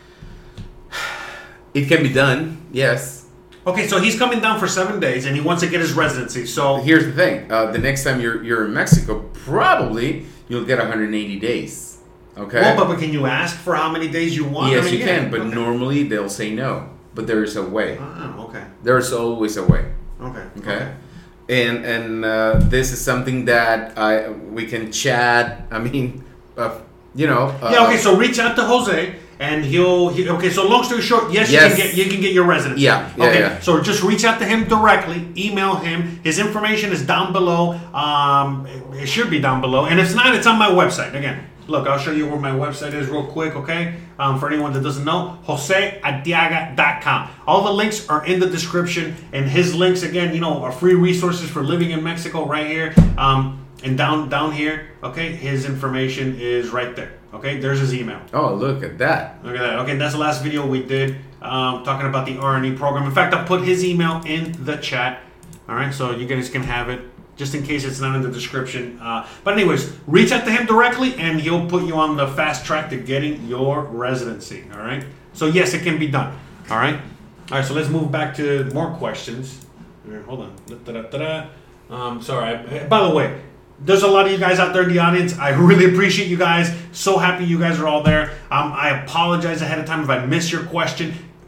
it can be done. Yes. Okay, so he's coming down for 7 days and he wants to get his residency. So here's the thing: the next time you're in Mexico, probably you'll get 180 days. Okay. Well, but can you ask for how many days you want? Yes, you can, but normally they'll say no. But there is a way. Oh, okay. There's always a way. Okay. And this is something that we can chat. I mean, okay. So reach out to Jose, and he'll. Okay. So long story short, yes. You can get your residency. Yeah. Okay. Yeah. So just reach out to him directly. Email him. His information is down below. It should be down below, and if it's not, it's on my website again. Look, I'll show you where my website is real quick, okay? For anyone that doesn't know, josearteaga.com. All the links are in the description, and his links, again, are free resources for living in Mexico right here. And down here, okay, his information is right there, okay? There's his email. Oh, look at that. Look at that. Okay, that's the last video we did talking about the R&E program. In fact, I put his email in the chat, all right? So you guys can have it, just in case it's not in the description. But anyways, reach out to him directly, and he'll put you on the fast track to getting your residency, all right? So, yes, it can be done, all right? All right, so let's move back to more questions. Here, hold on. Sorry. By the way, there's a lot of you guys out there in the audience. I really appreciate you guys. So happy you guys are all there. I apologize ahead of time if I missed your question.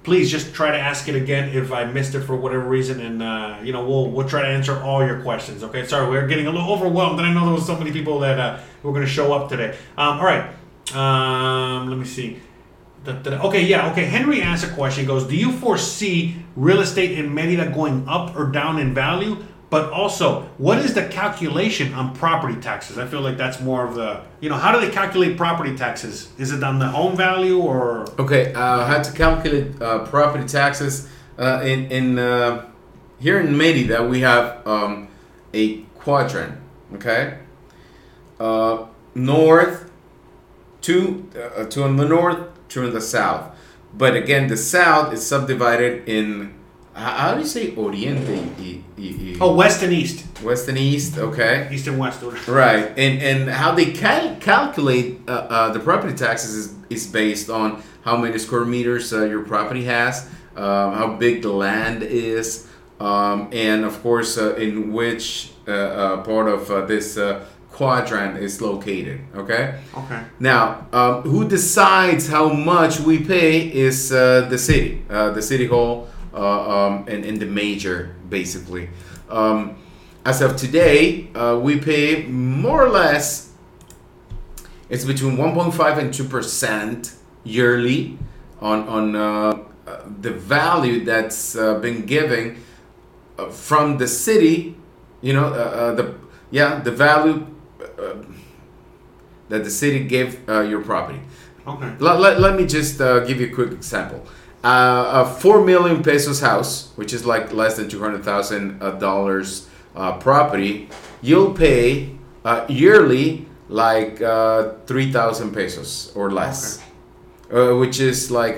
please just try to ask it again if I missed it for whatever reason, and we'll try to answer all your questions. Okay, sorry, we're getting a little overwhelmed, and I know there was so many people that were going to show up today. All right, let me see. Okay. Henry asked a question. He goes, do you foresee real estate in Merida going up or down in value? But also, what is the calculation on property taxes? I feel like that's more of the, how do they calculate property taxes? Is it on the home value or? Okay, how to calculate property taxes in here in Merida we have a quadrant. Okay, north, two on the north, two in the south. But again, the south is subdivided in, how do you say Oriente? West and east. West and east, okay. East and west. Right, and how they calculate the property taxes is based on how many square meters your property has, how big the land is, and of course in which part of this quadrant is located. Okay. Now, who decides how much we pay is the city hall, and the major, basically. As of today, we pay more or less. It's between 1.5 and 2% yearly on the value that's been given from the city. The value that the city gave your property. Okay. Let me just give you a quick example. A 4 million pesos house, which is like less than $200,000 property, you'll pay yearly like 3,000 pesos or less, which is like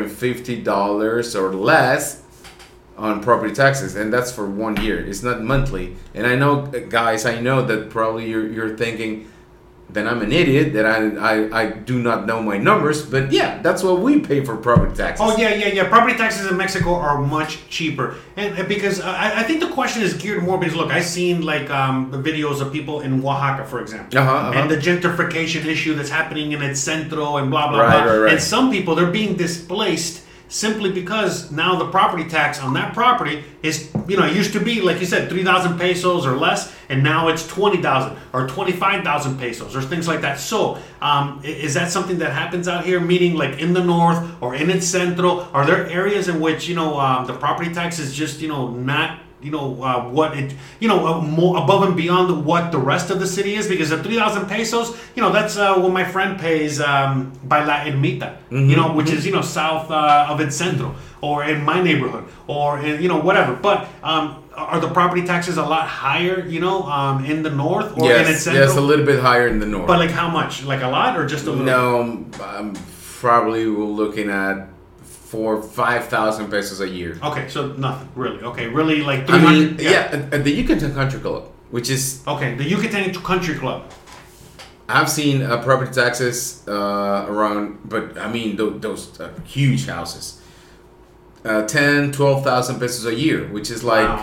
$150 or less on property taxes, and that's for 1 year. It's not monthly. And I know, guys, that probably you're thinking that I'm an idiot, that I do not know my numbers, but yeah, that's what we pay for property taxes. Oh yeah. Property taxes in Mexico are much cheaper, and because I think the question is geared more because look, I've seen like the videos of people in Oaxaca, for example, and the gentrification issue that's happening in El Centro and blah blah blah. Right. And some people, they're being displaced simply because now the property tax on that property is, it used to be, like you said, 3,000 pesos or less, and now it's 20,000 or 25,000 pesos or things like that. So is that something that happens out here, meaning like in the north or in El Centro? Are there areas in which, the property tax is just, not what it, more above and beyond what the rest of the city is? Because at 3,000 pesos, that's what my friend pays by La Ermita, which is, south of El Centro, or in my neighborhood, or in, whatever. But are the property taxes a lot higher, in the north or in El Centro? Yes, a little bit higher in the north. But like how much? Like a lot or just a little? No, probably we're looking at 4,000-5,000 pesos a year. Okay, so nothing really. Okay, really like 300. The Yucatan Country Club, which is the Yucatan Country Club. I've seen property taxes around, but I mean those huge houses, 10,000-12,000 pesos a year, which is like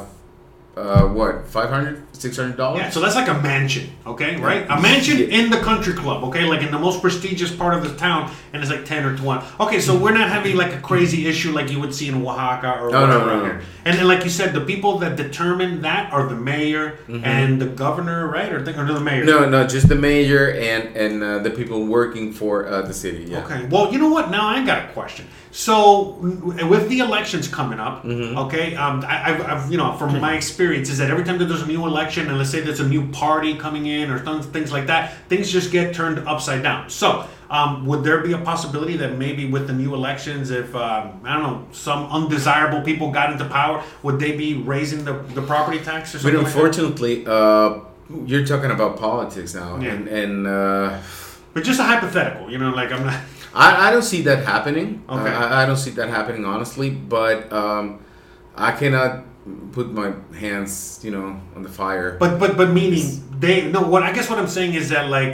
what, $500-$600? Yeah, so that's like a mansion, okay, right? A mansion in the country club, okay, like in the most prestigious part of the town, and it's like 10 or 20. Okay, so we're not having like a crazy issue like you would see in Oaxaca or whatever. No. And then, like you said, the people that determine that are the mayor and the governor, right? Or the mayor? No, just the mayor and the people working for the city. Yeah. Okay. Well, you know what? Now I got a question. So with the elections coming up, okay, I've from my experience is that every time that there's a new election, and let's say there's a new party coming in or things like that, things just get turned upside down. So would there be a possibility that maybe with the new elections, if some undesirable people got into power, would they be raising the property tax or something? But unfortunately, you're talking about politics now, and but just a hypothetical, like I'm not. I don't see that happening. Okay. I don't see that happening, honestly. But I cannot put my hands, on the fire. But meaning I guess what I'm saying is that like.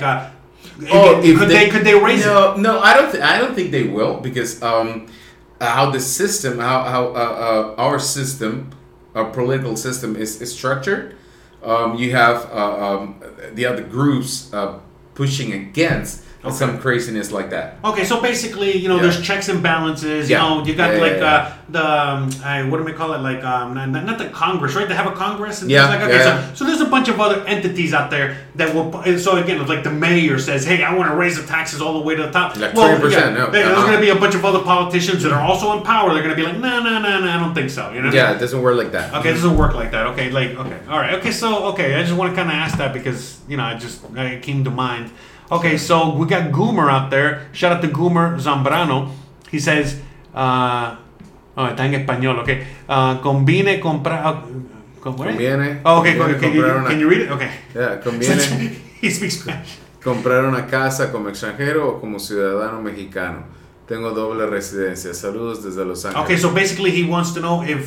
Could they raise it? No, I don't think they will, because how the system, how our system, our political system is structured. You have the other groups pushing against Okay. Some craziness like that. Okay, so basically, you know, Yeah. there's checks and balances. Yeah. You know, you got Yeah, like yeah, what do we call it? Like not the Congress, right? They have a Congress. And Yeah, things like, okay, yeah. so there's a bunch of other entities out there that will. So again, it's like the mayor says, "Hey, I want to raise the taxes all the way to the top." Like 20%, no. There's going to be a bunch of other politicians that are also in power. They're going to be like, "No, I don't think so." You know? Yeah, it doesn't work like that. Okay, it doesn't work like that. Okay, all right. Okay, so I just want to kind of ask that because you know it came to mind. Okay, so we got Goomer out there. Shout out to Goomer Zambrano. He says, está en español. Okay, conviene comprar. Conviene. Oh, okay, conviene can you read it? Okay. Yeah, conviene He speaks Spanish. comprar una casa como extranjero o como ciudadano mexicano. Tengo doble residencia. Saludos desde Los Ángeles. Okay, so basically he wants to know if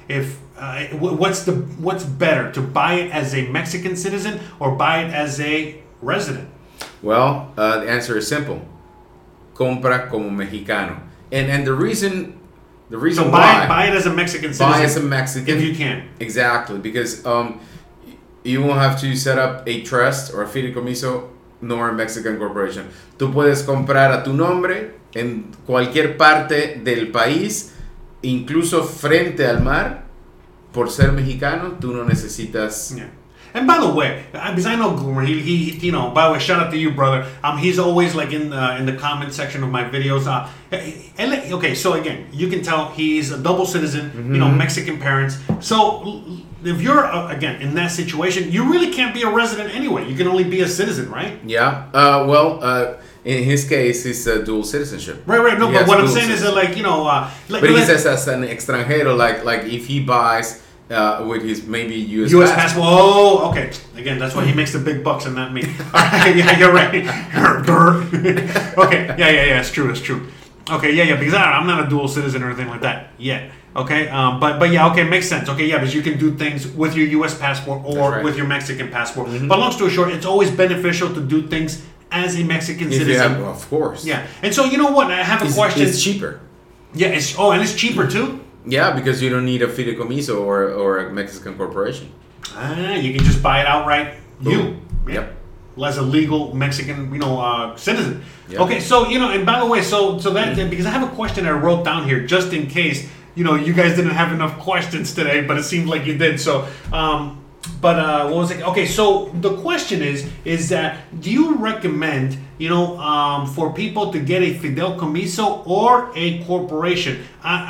what's better, to buy it as a Mexican citizen or buy it as a resident. Well, the answer is simple. Compra como mexicano. And the reason So why buy it as a Mexican citizen. buy as a Mexican if you can. Exactly, because you won't have to set up a trust or a fideicomiso nor a Mexican corporation. Tú puedes comprar a tu nombre en cualquier parte del país, incluso frente al mar. Por ser mexicano, tú no necesitas. Yeah. And by the way, because I know Goomer, he you know, by the way, shout out to you, brother. He's always like in the comment section of my videos. Okay, so again, you can tell he's a double citizen, you know, Mexican parents. So if you're again in that situation, you really can't be a resident anyway. You can only be a citizen, right? Yeah. In his case, it's a dual citizenship. Right. No, He but has what I'm dual saying is that, like, you know, But he says as an extranjero, like if he buys with his maybe U.S. passport. Oh, okay. Again, that's why he makes the big bucks and not me. Yeah, you're right. Okay. Yeah. It's true. Okay. Yeah. Because I'm not a dual citizen or anything like that yet. Okay. But yeah. Okay. Makes sense. Okay. Yeah. Because you can do things with your U.S. passport or with your Mexican passport. But long story short, it's always beneficial to do things as a Mexican citizen. Of course. Yeah. And so you know what? I have a question. It's cheaper. Yeah. And it's cheaper too. Yeah, because you don't need a fideicomiso or a Mexican corporation. You can just buy it outright. Boom. Yeah. Yep. As a legal Mexican, citizen. Yep. Okay, so and by the way, so that because I have a question I wrote down here just in case you guys didn't have enough questions today, but it seemed like you did. So, what was it? Okay, so the question is that do you recommend for people to get a fideicomiso or a corporation?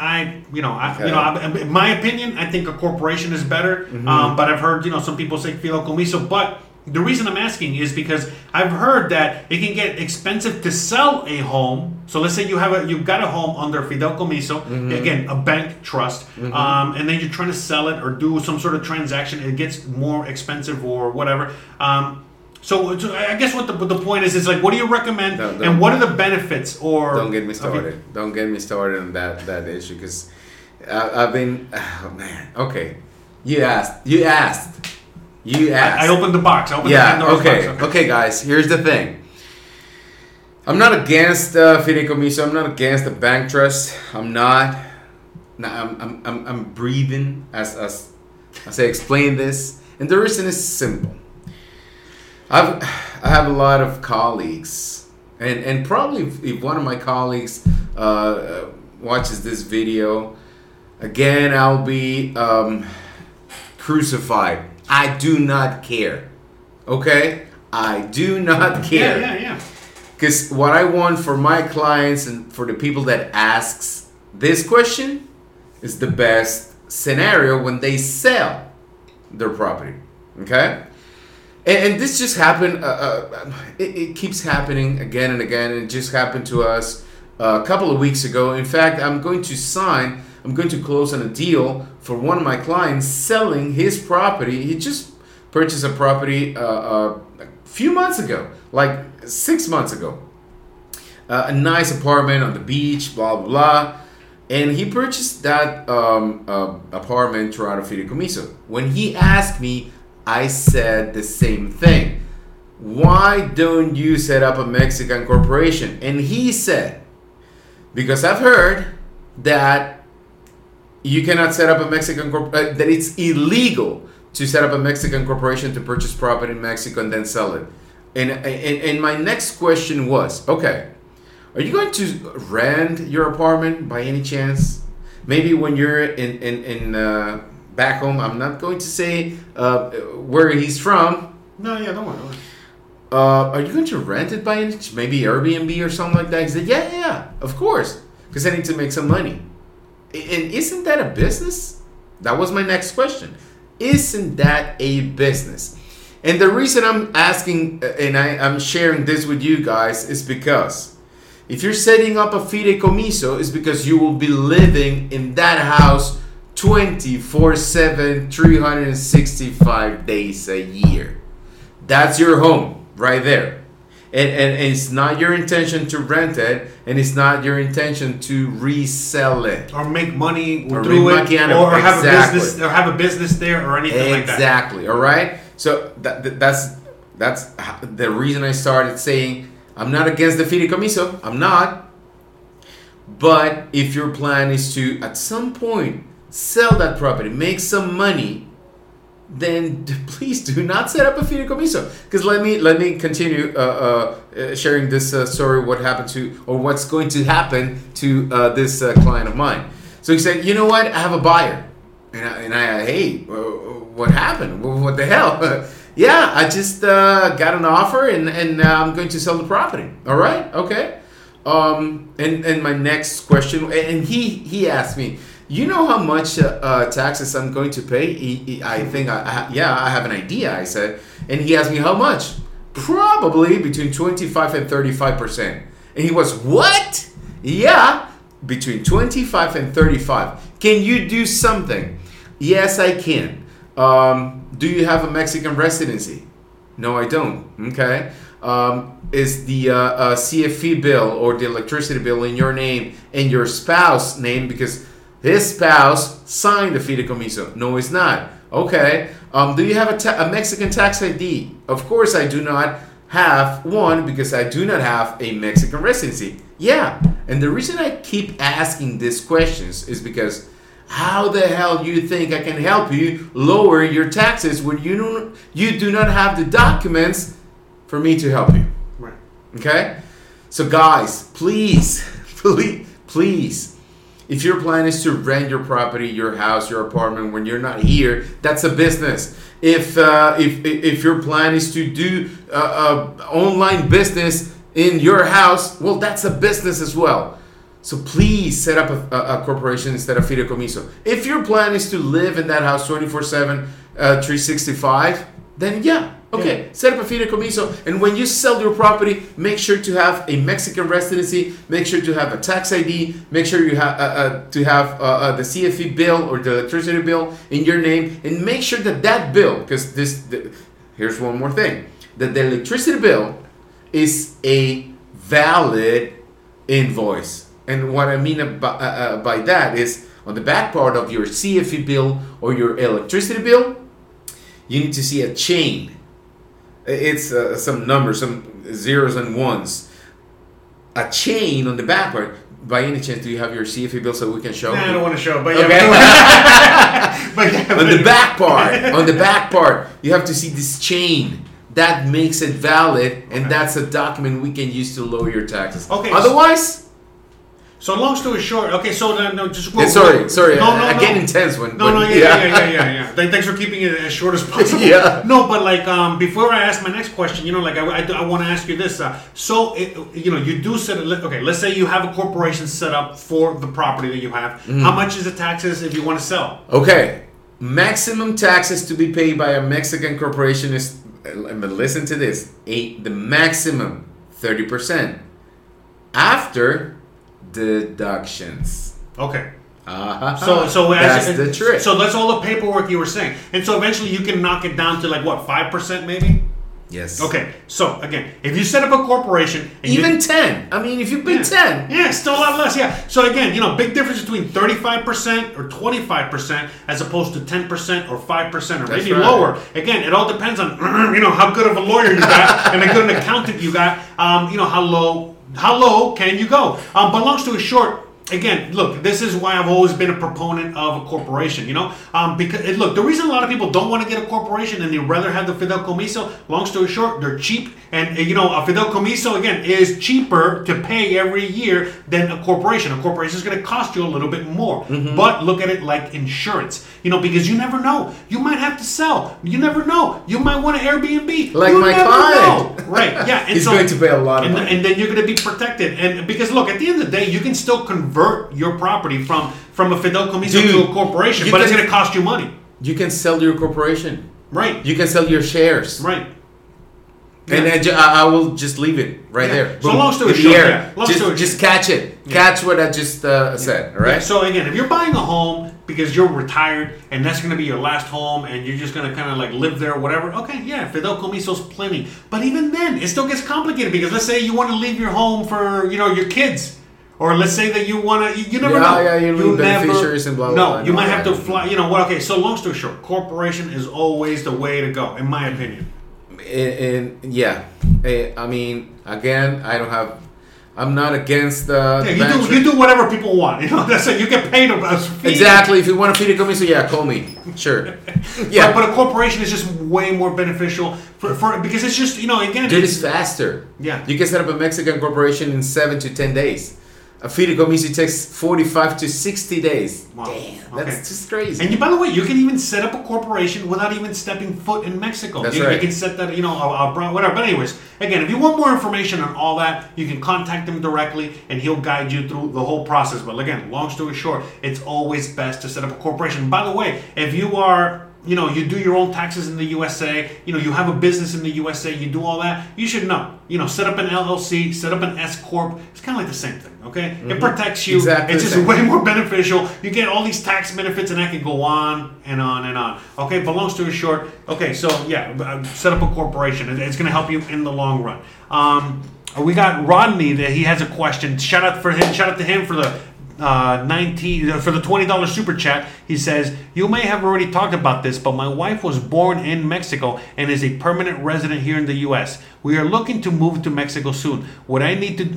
In my opinion, I think a corporation is better. But I've heard some people say fideicomiso. But the reason I'm asking is because I've heard that it can get expensive to sell a home. So let's say you've got a home under fideicomiso, again a bank trust, and then you're trying to sell it or do some sort of transaction. It gets more expensive or whatever. So I guess what the point is like, what do you recommend, and what are the benefits? Or don't get me started. Don't get me started on that issue because I've been. Oh man. Okay, you asked. I opened the box. Box. Okay, guys. Here's the thing. I'm not against fideicomiso. I'm not against the bank trust. I'm not. I'm breathing as I explain this, and the reason is simple. I have a lot of colleagues, and probably if one of my colleagues watches this video, again I'll be crucified. I do not care. Okay? I do not care. Yeah. Because what I want for my clients and for the people that asks this question is the best scenario when they sell their property. Okay? And this just happened. It keeps happening again and again. It just happened to us a couple of weeks ago. In fact, I'm going to close on a deal for one of my clients selling his property. He just purchased a property a few months ago, like 6 months ago. A nice apartment on the beach, blah, blah, blah. And he purchased that apartment throughout a fideicomiso. When he asked me, I said the same thing. Why don't you set up a Mexican corporation? And he said, because I've heard that you cannot set up a Mexican that it's illegal to set up a Mexican corporation to purchase property in Mexico and then sell it. And my next question was, okay, are you going to rent your apartment by any chance? Maybe when you're in back home, I'm not going to say where he's from. No, yeah, don't worry. Are you going to rent it by any maybe Airbnb or something like that? He said, yeah, of course, because I need to make some money. And isn't that a business? That was my next question. Isn't that a business? And the reason I'm asking and I'm sharing this with you guys is because if you're setting up a fideicomiso, it's because you will be living in that house 24/7, 365 days a year. That's your home right there. And it's not your intention to rent it, and it's not your intention to resell it or make money or through it, or have exactly. a business there or anything like that. Exactly. All right. So that's the reason I started saying I'm not against the fideicomiso. I'm not. But if your plan is to at some point sell that property, make some money, then please do not set up a fideicomiso. Because let me continue sharing this story. What happened to, or what's going to happen to this client of mine? So he said, you know what? I have a buyer, and I hey, what happened? What the hell? Yeah, I just got an offer, and I'm going to sell the property. All right, okay. And my next question, and he asked me, you know how much taxes I'm going to pay? I think, I have an idea, I said. And he asked me, how much? Probably between 25 and 35%. And he was, what? Yeah, between 25 and 35. Can you do something? Yes, I can. Do you have a Mexican residency? No, I don't. Okay. Is the CFE bill or the electricity bill in your name and your spouse name? Because his spouse signed the fideicomiso. No, it's not. Okay. Do you have a Mexican tax ID? Of course, I do not have one because I do not have a Mexican residency. Yeah. And the reason I keep asking these questions is because how the hell do you think I can help you lower your taxes when you do not have the documents for me to help you? Right. Okay? So guys, please, if your plan is to rent your property, your house, your apartment when you're not here, that's a business. If your plan is to do online business in your house, well, that's a business as well. So please set up a corporation instead of fideicomiso. If your plan is to live in that house 24/7, 365, then yeah. Okay, set up a fideicomiso, and when you sell your property, make sure to have a Mexican residency, make sure to have a tax ID, make sure you have to have the CFE bill or the electricity bill in your name, and make sure that bill, because here's one more thing, that the electricity bill is a valid invoice. And what I mean by that is on the back part of your CFE bill or your electricity bill, you need to see a chain. It's some numbers, some zeros and ones. A chain on the back part. By any chance, do you have your CFE bill so we can show? Nah, I don't want to show, but okay. Yeah. On the back part, you have to see this chain. That makes it valid, and that's a document we can use to lower your taxes. Okay. Otherwise. So long story short, okay. So no, just sorry. No, I get intense when. Yeah. Thanks for keeping it as short as possible. Yeah. No, but like before I ask my next question, I want to ask you this. You do set it. Okay, let's say you have a corporation set up for the property that you have. Mm-hmm. How much is the taxes if you want to sell? Okay, maximum taxes to be paid by a Mexican corporation is. Listen to this. The maximum 30%. After deductions. Okay. Uh-huh. So that's the trick. So that's all the paperwork you were saying, and so eventually you can knock it down to like what, 5% maybe? Yes. Okay. So again, if you set up a corporation, and even 10. I mean, if you pay 10, yeah, still a lot less. Yeah. So again, big difference between 35% or 25% as opposed to 10% or 5% or maybe lower. Again, it all depends on how good of a lawyer you got and how good an accountant you got. How low can you go? But long story short, again, look, this is why I've always been a proponent of a corporation, because look, the reason a lot of people don't want to get a corporation and they rather have the fideicomiso, long story short, they're cheap, and a fideicomiso, again, is cheaper to pay every year than a corporation. A corporation is going to cost you a little bit more, but look at it like insurance, because you never know. You might have to sell. You never know. You might want an Airbnb. Like my client. Right, yeah. And he's going to pay a lot of money. And then you're going to be protected. And because, look, at the end of the day, you can still convert your property from a fideicomiso to a corporation, but it's going to cost you money. You can sell your corporation. Right. You can sell your shares. Right. And I will just leave it right there. So long story short, just catch it. Yeah. Catch what I just said. All right. Yeah. So again, if you're buying a home because you're retired and that's going to be your last home and you're just going to kind of like live there or whatever, okay, yeah, fideicomiso's plenty. But even then, it still gets complicated because let's say you want to leave your home for your kids. Or let's say that you want to, you never know. Yeah, you leave beneficiaries and blah, blah, blah. No, you might have to fly, okay, so long story short, corporation is always the way to go, in my opinion. And I mean, again, I'm not against the. Yeah, you do whatever people want. That's it. You get paid a fee. Exactly. If you want a fideicomiso, call me. Sure. Yeah, but a corporation is just way more beneficial for because it's just again. Dude, it's faster. Yeah. You can set up a Mexican corporation in 7 to 10 days. A fideicomiso takes 45 to 60 days. Wow. Damn, that's just crazy. And by the way, you can even set up a corporation without even stepping foot in Mexico. That's right. You can set that, whatever. But anyways, again, if you want more information on all that, you can contact him directly, and he'll guide you through the whole process. But again, long story short, it's always best to set up a corporation. By the way, if you are you do your own taxes in the USA, you have a business in the USA, you do all that, you should know. Set up an LLC, set up an S Corp. It's kind of like the same thing, okay? Mm-hmm. It protects you. Exactly. It's just way more beneficial. You get all these tax benefits, and that can go on and on and on. Okay, but long story short, okay, so yeah, set up a corporation. It's going to help you in the long run. We got Rodney that he has a question. Shout out to him for the for the $20 super chat. He says, you may have already talked about this, but my wife was born in Mexico and is a permanent resident here in the U.S. We are looking to move to Mexico soon. What do I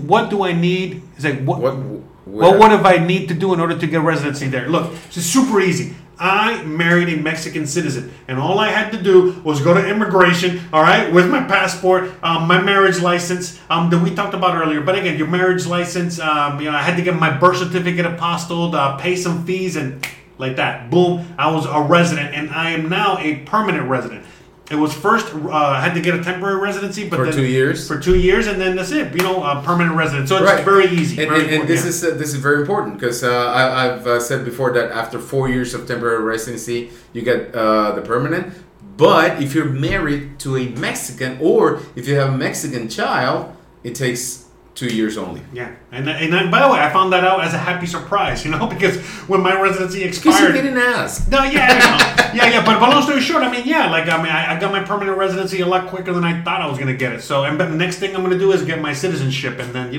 need? It's like, what have I need to do in order to get residency there? Look, it's super easy. I married a Mexican citizen, and all I had to do was go to immigration, all right, with my passport, my marriage license that we talked about earlier. But again, your marriage license, I had to get my birth certificate apostilled, pay some fees, and like that, boom, I was a resident, and I am now a permanent resident. It was first, I had to get a temporary residency, but for 2 years. For 2 years, and then that's it. Permanent resident. So it's very easy. And this is very important because I've said before that after 4 years of temporary residency, you get the permanent. But if you're married to a Mexican, or if you have a Mexican child, it takes 2 years only. Yeah, and by the way, I found that out as a happy surprise, because when my residency expired, because you didn't ask. No, yeah. But long story short, I got my permanent residency a lot quicker than I thought I was going to get it. So, but the next thing I'm going to do is get my citizenship, and then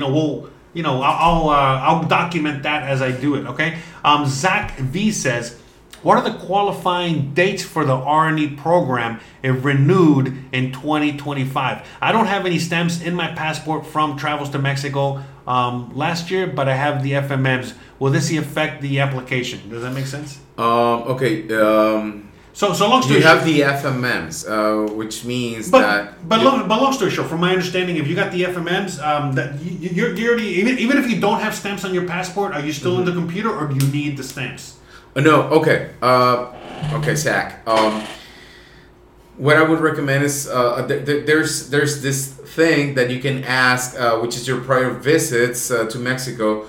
I'll document that as I do it. Okay. Zach V says, what are the qualifying dates for the R&E program if renewed in 2025? I don't have any stamps in my passport from travels to Mexico last year, but I have the FMMs. Will this affect the application? Does that make sense? Okay. So long story short, you have the FMMs, which means that. But long story short, from my understanding, if you got the FMMs, that you're already even if you don't have stamps on your passport, are you still in the computer, or do you need the stamps? No, okay. Okay, Zach. What I would recommend is there's this thing that you can ask, which is your prior visits to Mexico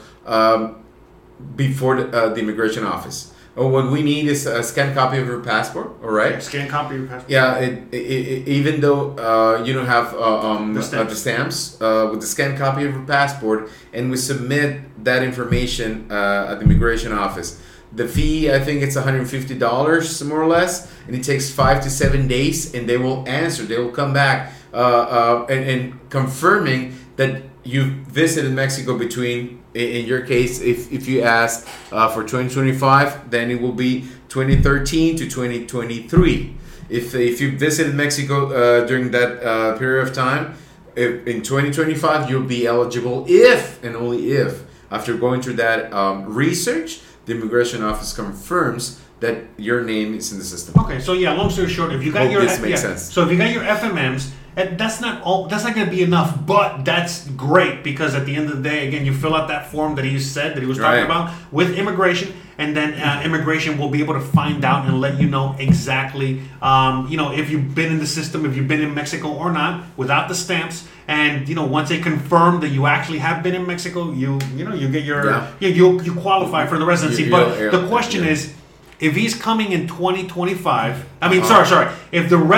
before the immigration office. What we need is a scanned copy of your passport, all right? Yeah, scanned copy of your passport. Yeah, even though you don't have the stamps, with the scanned copy of your passport, and we submit that information at the immigration office. The fee, I think it's $150 more or less, and it takes 5 to 7 days, and they will answer. They will come back and confirming that you visited Mexico between, in your case, if you ask for 2025, then it will be 2013 to 2023. If you visited Mexico during that period of time, in 2025, you'll be eligible if and only if After going through that research, the immigration office confirms that your name is in the system. Okay, so yeah, long story short, if you got Hope this makes sense. So if you got your FMMs, that's not going to be enough, but that's great because at the end of the day, again, you fill out that form that he was talking about with immigration, and then immigration will be able to find out and let you know exactly, if you've been in the system, if you've been in Mexico or not, without the stamps. And once they confirm that you actually have been in Mexico, you get your you qualify for the residency. But the question is, if he's coming in 2025, if the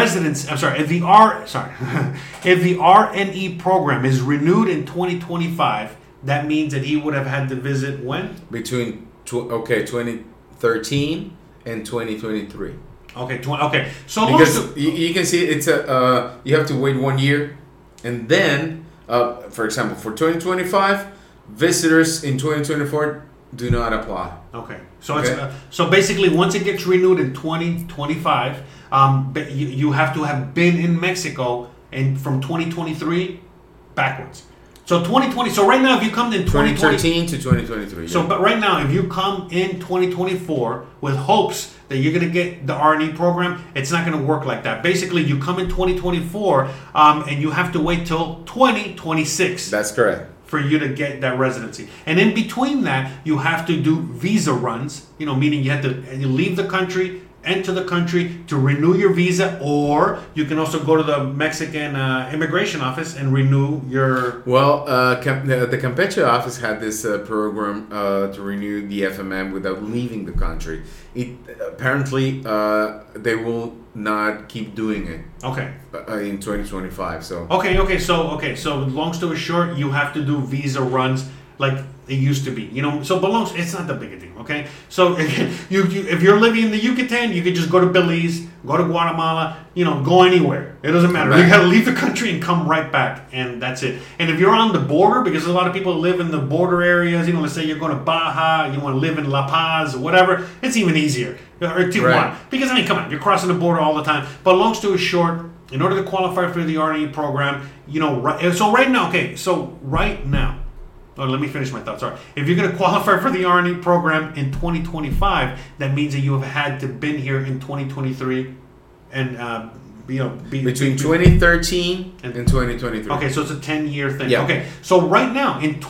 if the RNE program is renewed in 2025, that means that he would have had to visit when? Between 2013 and 2023. Okay. So because you can see it's you have to wait 1 year, and then for example, for 2025, visitors in 2024 do not apply. Okay. So basically, once it gets renewed in 2025, you have to have been in Mexico and from 2023 backwards. So 2020. So right now, if you come in 2013 to 2023. So, but right now, if you come in 2024 with hopes that you're going to get the RNE program, it's not going to work like that. Basically, you come in 2024, and you have to wait till 2026. That's correct. For you to get that residency. And in between that, you have to do visa runs, meaning you have to leave the country, enter the country to renew your visa, or you can also go to the Mexican immigration office and renew your... Well, the Campeche office had this program to renew the FMM without leaving the country. Apparently, they will not keep doing it. Okay. In 2025. So. Okay. So long story short, you have to do visa runs like it used to be. So it's not that big a deal. Okay. So you if you're living in the Yucatan, you could just go to Belize, go to Guatemala. Go anywhere. It doesn't matter. You got to leave the country and come right back, and that's it. And if you're on the border, because a lot of people live in the border areas. Let's say you're going to Baja, you want to live in La Paz, or whatever. It's even easier. Or Tijuana. Right. Because come on, you're crossing the border all the time. But long story short, in order to qualify for the RNE program, right now, let me finish my thought. Sorry. If you're going to qualify for the RNE program in 2025, that means that you have had to been here in 2023 and between 2013 and 2023. Okay, so it's a 10-year thing. Yeah. Okay, so right now in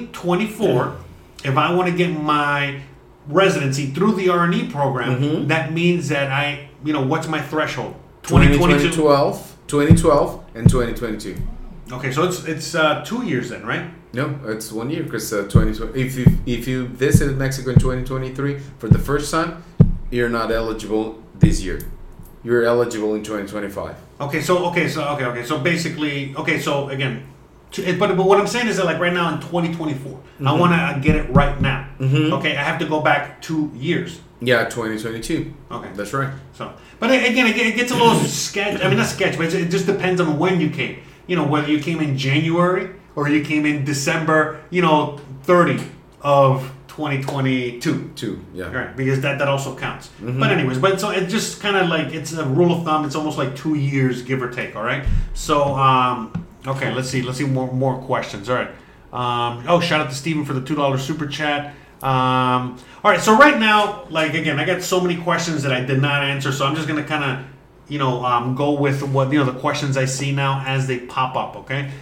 2024, if I want to get my residency through the RNE program, that means that what's my threshold? 2012 and 2022. Okay, so it's 2 years then, right? No, it's 1 year because 2020. If you visited Mexico in 2023 for the first time, you're not eligible this year. You're eligible in 2025. Okay. So basically, so again, but what I'm saying is that like right now in 2024, I want to get it right now. Okay, I have to go back 2 years. Yeah, 2022. Okay, that's right. So, but again, it gets a little sketch. I mean, not sketch, but it just depends on when you came. Whether you came in January or you came in December, 30 of 2022. Yeah. Right, because that also counts. But anyways, so it's just kind of like, it's a rule of thumb. It's almost like 2 years, give or take, all right? So, okay, let's see more questions. All right. Shout out to Steven for the $2 super chat. All right, so right now, like, again, I got so many questions that I did not answer, so I'm just going to kind of, go with what, the questions I see now as they pop up, okay?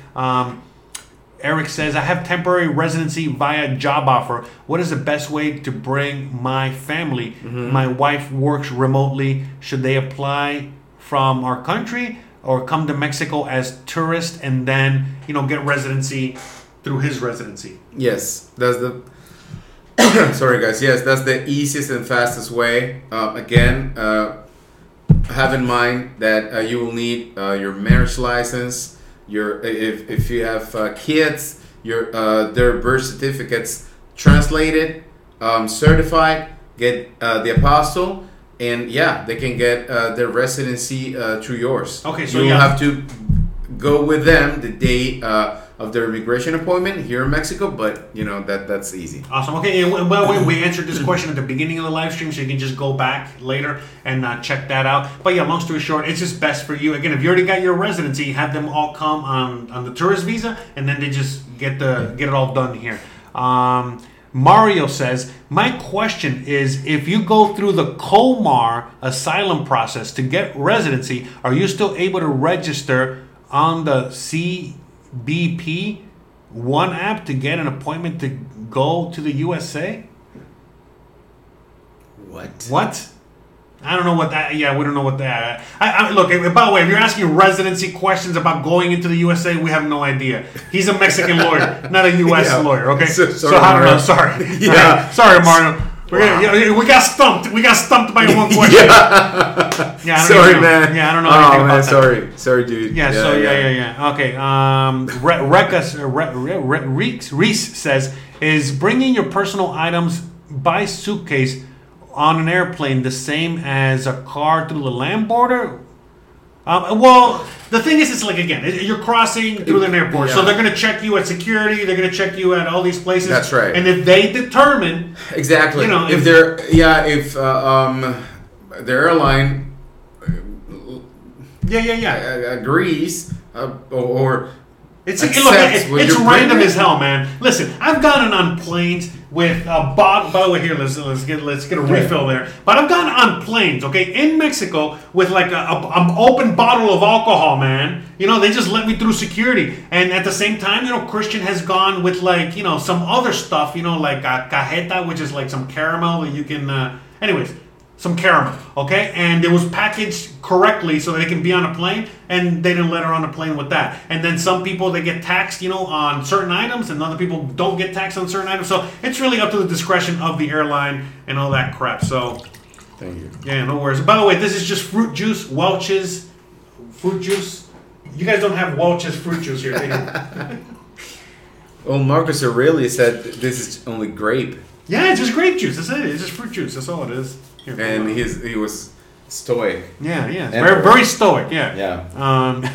Eric says, I have temporary residency via job offer. What is the best way to bring my family? My wife works remotely. Should they apply from our country or come to Mexico as tourists and then, get residency through his residency? Yes, that's the... Sorry, guys. Yes, that's the easiest and fastest way. Again, have in mind that you will need your marriage license, if you have kids, their birth certificates translated, certified, get the apostille, and they can get their residency through yours. Okay, so you'll have to go with them the day of their immigration appointment here in Mexico, but that's easy. Awesome. Okay, and we answered this question at the beginning of the live stream, so you can just go back later and check that out. But long story short, it's just best for you. Again, if you already got your residency, have them all come on the tourist visa, and then they just get it all done here. Mario says, my question is, if you go through the Comar asylum process to get residency, are you still able to register on the CBP One app to get an appointment to go to the USA? What? I don't know what that. Yeah, we don't know what that. Look. By the way, if you're asking residency questions about going into the USA, we have no idea. He's a Mexican lawyer, not a U.S. lawyer. Okay, sorry, so I don't know. Sorry. Yeah, right. Sorry, Mario. We got stumped. We got stumped by one question. Yeah. Sorry, man. Yeah, I don't know anything about that. Sorry, dude. Yeah. Okay. Reese says, is bringing your personal items by suitcase on an airplane the same as a car through the land border? Well, the thing is, it's like, again, you're crossing through an airport, so they're going to check you at security, they're going to check you at all these places. That's right. And if they determine, exactly, if the airline, agrees or it's random as hell, man. Listen, I've gotten on planes with a bottle. By the way, here, let's get a refill there. But I've gotten on planes, okay, in Mexico with like an open bottle of alcohol, man. They just let me through security, and at the same time, Christian has gone with like some other stuff, like cajeta, which is like some caramel that you can. Anyways. Some caramel, okay? And it was packaged correctly so that it can be on a plane, and they didn't let her on a plane with that. And then some people, they get taxed, on certain items, and other people don't get taxed on certain items. So it's really up to the discretion of the airline and all that crap. So, thank you. Yeah, no worries. By the way, this is just fruit juice, Welch's fruit juice. You guys don't have Welch's fruit juice here, do you? Well, Marcus Aurelius said this is only grape. Yeah, it's just grape juice. That's it. It's just fruit juice. That's all it is. Here, and he was stoic. Yeah. Very, very stoic. Yeah. Yeah.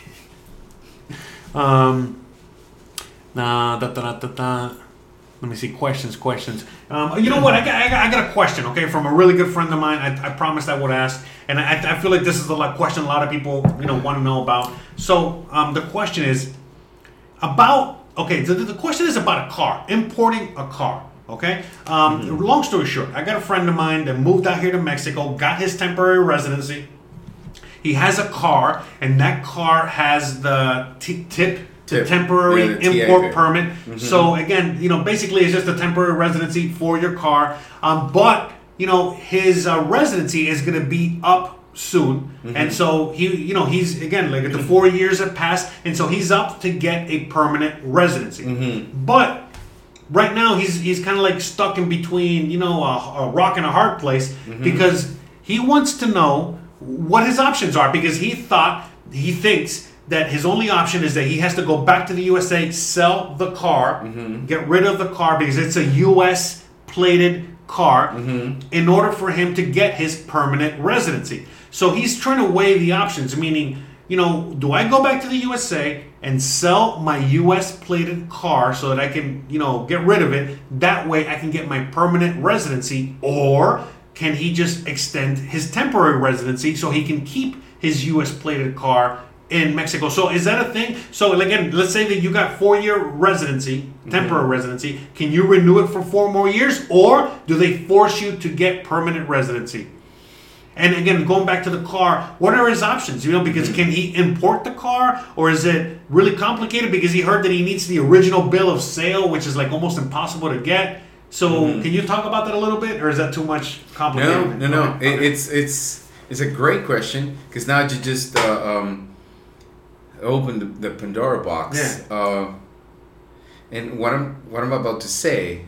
Let me see. Questions. You know what? I got a question. Okay, from a really good friend of mine. I promised I would ask, and I feel like this is the question a lot of people want to know about. So the question is about. Okay, the question is about a car. Importing a car. Okay. Long story short, I got a friend of mine that moved out here to Mexico, got his temporary residency. He has a car, and that car has the tip to temporary import permit. Mm-hmm. So again, basically it's just a temporary residency for your car. But his residency is going to be up soon, and so he's again like the 4 years have passed, and so he's up to get a permanent residency. But right now, he's kind of like stuck in between, a rock and a hard place, because he wants to know what his options are, because he thinks that his only option is that he has to go back to the USA, sell the car, get rid of the car because it's a US plated car, in order for him to get his permanent residency. So he's trying to weigh the options, meaning, do I go back to the USA and sell my US plated car so that I can, get rid of it? That way I can get my permanent residency. Or can he just extend his temporary residency so he can keep his US plated car in Mexico? So is that a thing? So again, let's say that you got 4-year residency, temporary residency. Can you renew it for 4 more years? Or do they force you to get permanent residency? And again, going back to the car, what are his options? Because can he import the car, or is it really complicated because he heard that he needs the original bill of sale, which is like almost impossible to get? So can you talk about that a little bit, or is that too much complicated? No. Okay. It's a great question, because now you just opened the Pandora box. Yeah. And what I'm about to say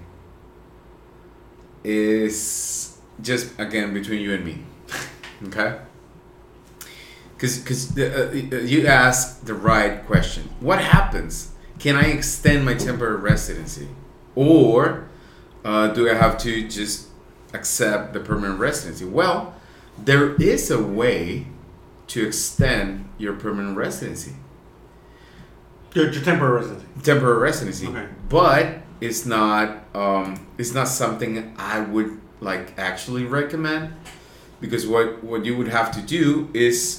is just again between you and me. Okay, because you asked the right question. What happens? Can I extend my temporary residency, or do I have to just accept the permanent residency? Well, there is a way to extend your permanent residency. Your temporary residency. Temporary residency. Okay. But it's not something I would actually recommend. Because what you would have to do is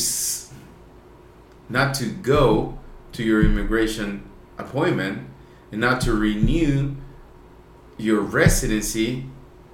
not to go to your immigration appointment and not to renew your residency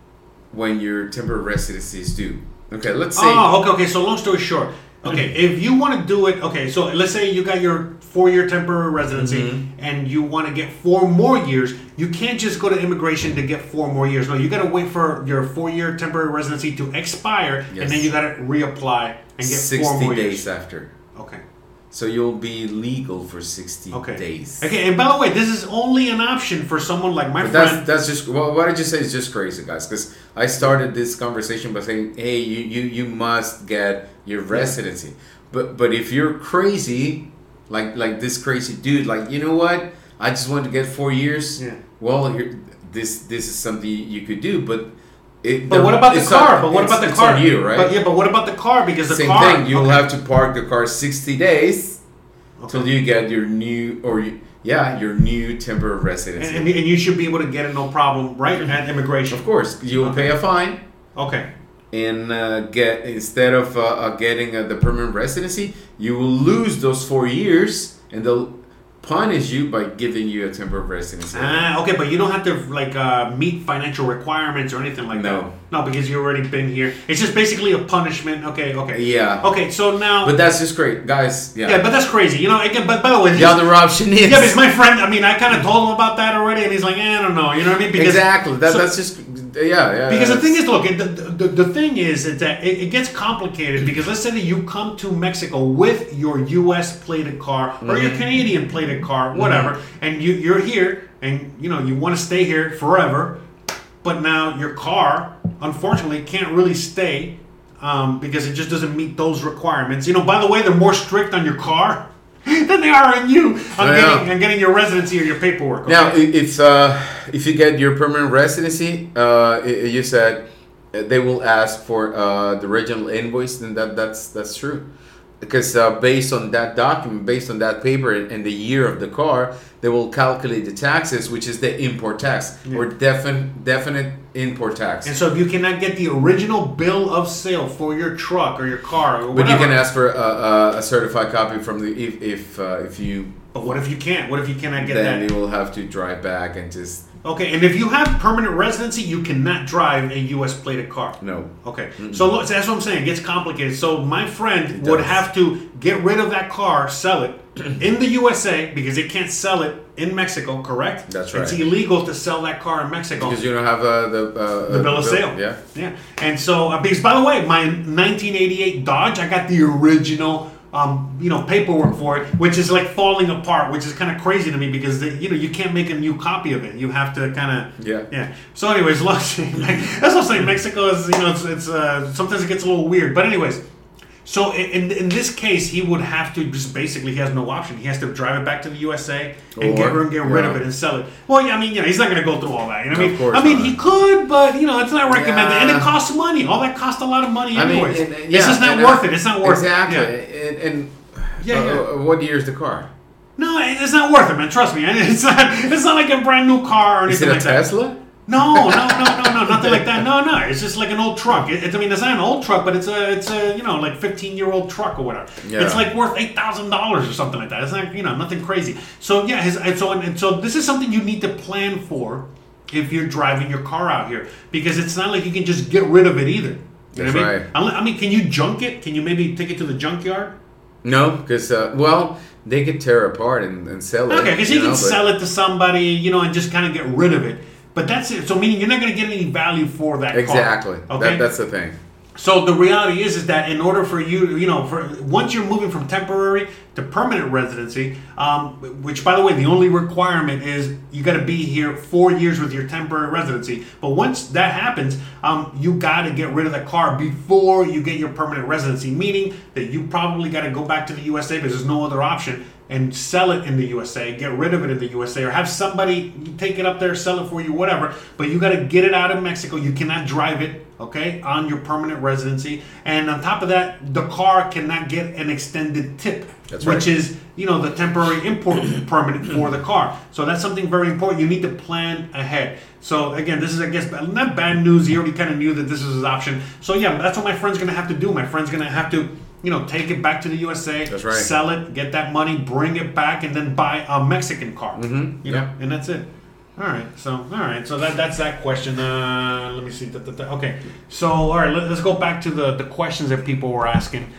when your temporary residency is due. Okay, let's say. Oh, okay. So long story short, okay, if you want to do it, okay, so let's say you got your 4-year temporary residency and you want to get 4 more years, you can't just go to immigration to get 4 more years. No, you got to wait for your 4-year temporary residency to expire, and then you got to reapply and get 4 more years. 60 days after. Okay. So you'll be legal for 60 days. Okay, and by the way, this is only an option for someone like my friend. That's just what I just say is just crazy, guys. Because I started this conversation by saying, "Hey, you must get your residency." But if you're crazy, like this crazy dude, like, you know what? I just want to get 4 years. Yeah. Well, this is something you could do, but. But what about the car? But what about the car? It's on you, right? But what about the car? Because the same car. thing. You'll have to park the car 60 days till you get your new your new temporary residency. And you should be able to get it no problem, right? At immigration. Of course, you will pay a fine. Okay. And get instead of getting the permanent residency, you will lose those 4 years, and they'll punish you by giving you a temporary residency. Okay, but you don't have to meet financial requirements or anything like that. No, because you've already been here. It's just basically a punishment. Okay. Yeah. Okay, so now. But that's just great, guys. Yeah. Yeah, but that's crazy. You know, again, but by the way, the other option is. Yeah, because my friend. I mean, I kind of told him about that already, and he's like, I don't know. You know what I mean? Because, exactly. That's just. Yeah. Because the thing is, look, the thing is that it gets complicated because let's say that you come to Mexico with your U.S. plated car or your Canadian plated car, whatever, and you're here and you want to stay here forever, but now your car, unfortunately, can't really stay because it just doesn't meet those requirements. By the way, they're more strict on your car than they are on you on getting your residency or your paperwork. Okay? Now, if you get your permanent residency, you said they will ask for the original invoice, then that's true. Because based on that document, based on that paper and the year of the car, they will calculate the taxes, which is the import tax or definite import tax. And so if you cannot get the original bill of sale for your truck or your car or whatever. But you can ask for a certified copy from the if you. But what if you can't? What if you cannot get then that? Then you will have to drive back and just. Okay, and if you have permanent residency, you cannot drive a U.S. plated car. No. Okay, so look, that's what I'm saying. It gets complicated. So my friend would have to get rid of that car, sell it in the USA because they can't sell it in Mexico. Correct? That's right. It's illegal to sell that car in Mexico because you don't have the bill of sale. Yeah. And so because by the way, my 1988 Dodge, I got the original. Paperwork for it, which is like falling apart, which is kind of crazy to me because you can't make a new copy of it. You have to kind of yeah. So, anyways, look, that's what I'm saying. Mexico is it's sometimes it gets a little weird, but anyways. So in this case, he would have to just basically he has no option. He has to drive it back to the USA and get rid of it and sell it. Well, yeah, I mean, he's not going to go through all that. You know what I mean? He could, but it's not recommended, and it costs money. All that costs a lot of money, anyways. It's just not worth it. It's not worth it. And what year is the car? No, it's not worth it, man. Trust me. It's not like a brand new car or anything like that. Is it a Tesla? No, nothing like that. No, it's just like an old truck. It's not an old truck, but it's a like 15-year-old truck or whatever. Yeah. It's like worth $8,000 or something like that. It's not nothing crazy. So yeah, so this is something you need to plan for if you're driving your car out here because it's not like you can just get rid of it either. You know what I mean? I mean, can you junk it? Can you maybe take it to the junkyard? No, because they could tear it apart and sell it. Okay, because you can sell it to somebody, and just kind of get rid of it. But that's it. So meaning you're not going to get any value for that car. Exactly. Okay? That's the thing. So the reality is that in order for you, once you're moving from temporary to permanent residency, which by the way, the only requirement is you got to be here 4 years with your temporary residency. But once that happens, you got to get rid of the car before you get your permanent residency, meaning that you probably got to go back to the USA because there's no other option and sell it in the USA, get rid of it in the USA, or have somebody take it up there, sell it for you, whatever. But you got to get it out of Mexico. You cannot drive it, okay, on your permanent residency. And on top of that, the car cannot get an extended tip, which is, the temporary import permit for the car. So that's something very important. You need to plan ahead. So again, this is, I guess, not bad news. He already kind of knew that this is his option. So yeah, that's what my friend's going to have to do. My friend's going to have to take it back to the USA, That's right. sell it, get that money, bring it back, and then buy a Mexican car. Mm-hmm. And that's it. All right, so that's that question. Let me see. Okay, so all right, let's go back to the questions that people were asking.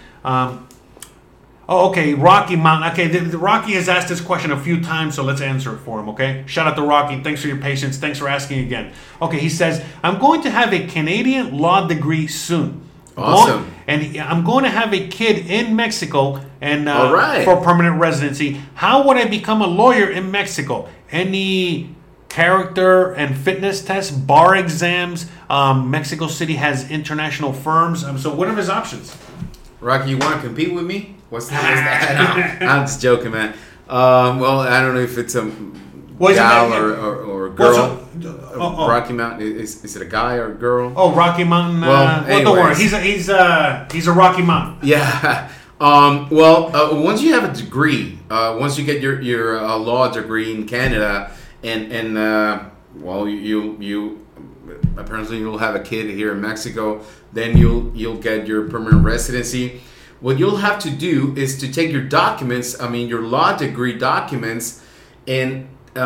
Okay, Rocky Mountain. Okay, the Rocky has asked this question a few times, so let's answer it for him. Okay, shout out to Rocky. Thanks for your patience. Thanks for asking again. Okay, he says, I'm going to have a Canadian law degree soon. Awesome. And I'm going to have a kid in Mexico and All right. for permanent residency. How would I become a lawyer in Mexico? Any character and fitness tests, bar exams? Mexico City has international firms. So what are his options? Rocky, you want to compete with me? What's that? No, I'm just joking, man. Well, I don't know if it's a gal or a girl. Rocky Mountain, is it a guy or a girl? Oh, Rocky Mountain. Well, don't worry. He's a Rocky Mountain. Yeah. Once you have a degree, once you get your law degree in Canada, and you apparently you'll have a kid here in Mexico, then you'll get your permanent residency. What you'll have to do is to take your documents, your law degree documents, and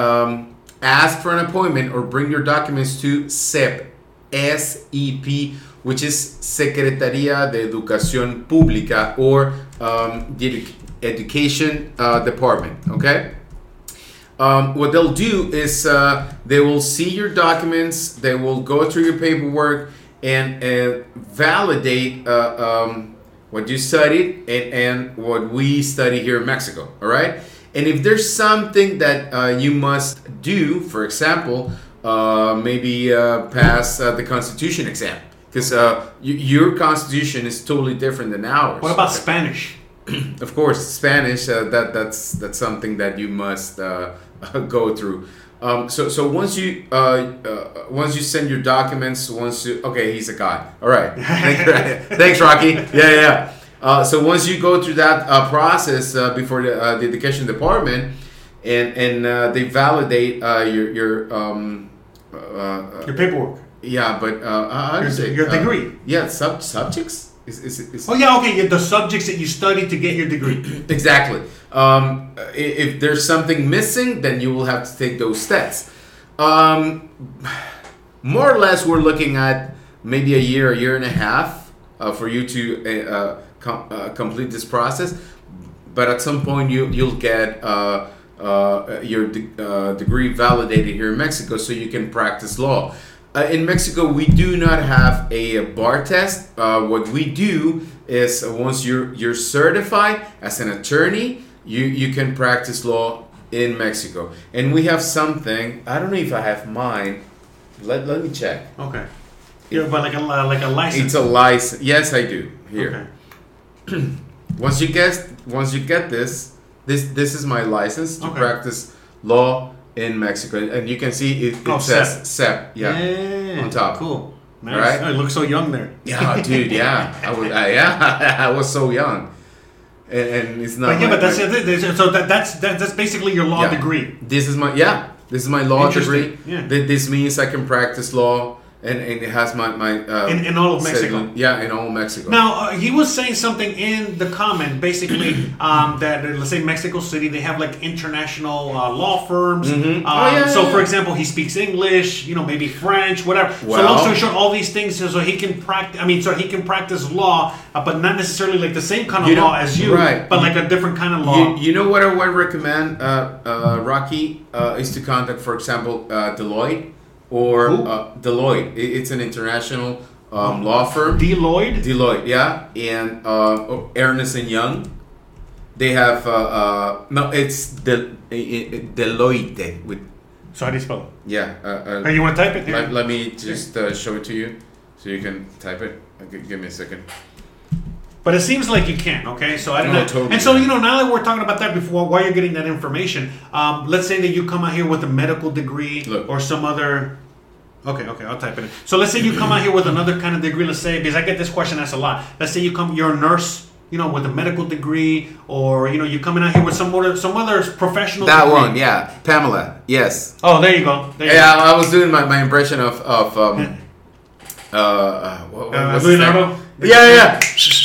ask for an appointment or bring your documents to SEP, S-E-P, which is Secretaría de Educación Pública, or the Education Department, okay? What they'll do is they will see your documents, they will go through your paperwork, and validate what you studied and what we study here in Mexico, all right? And if there's something that you must do, for example, maybe pass the Constitution exam, because your Constitution is totally different than ours. What about Spanish? Of course, Spanish. That's something that you must go through. So once you send your documents, okay, he's a guy. All right, thanks, Rocky. Yeah. So once you go through that process before the education department, and they validate your paperwork. Yeah, but your degree. Yeah, subjects. Is oh yeah, okay. The subjects that you study to get your degree. Exactly. If there's something missing, then you will have to take those tests. More or less, we're looking at maybe a year and a half for you to complete this process. But at some point, you'll get your degree validated here in Mexico, so you can practice law. In Mexico, we do not have a bar test. What we do is once you're certified as an attorney, you can practice law in Mexico. And we have something. I don't know if I have mine. Let me check. Okay. Yeah, but like a license. It's a license. Yes, I do. Here. Okay. Once you get this is my license to practice law in Mexico, and you can see it says SEP, on top. Cool, nice. Right? Oh, it looks so young there. Yeah, dude. Yeah, I was so young, and it's not. But that's basically your law degree. This is my law degree. Yeah. This means I can practice law. And it has my in all of Mexico. Yeah, in all of Mexico. Now he was saying something in the comment, basically that let's say Mexico City, they have like international law firms. Mm-hmm. So for example, he speaks English, maybe French, whatever. Well, so long story short, all these things so he can practice. So he can practice law, but not necessarily like the same kind of law as you, right. But like a different kind of law. You know what I would recommend, Rocky, is to contact, for example, Deloitte. Or Deloitte. It's an international law firm. Deloitte, yeah. And Ernst & Young. They have... no, it's Deloitte. So how do you spell it? Yeah. You want to type it? Yeah. Let me just show it to you so you can type it. Okay, give me a second. But it seems like you can, okay? So I don't know. Totally. And so, now that we're talking about that before, while you're getting that information, let's say that you come out here with a medical degree or some other... Okay, I'll type it in. So let's say you come out here with another kind of degree, let's say, because I get this question asked a lot. Let's say you're a nurse, with a medical degree, or, you're coming out here with some other professional That degree. one, yeah. Pamela, yes. Oh, there you go. I was doing my impression of Leonardo? Yeah.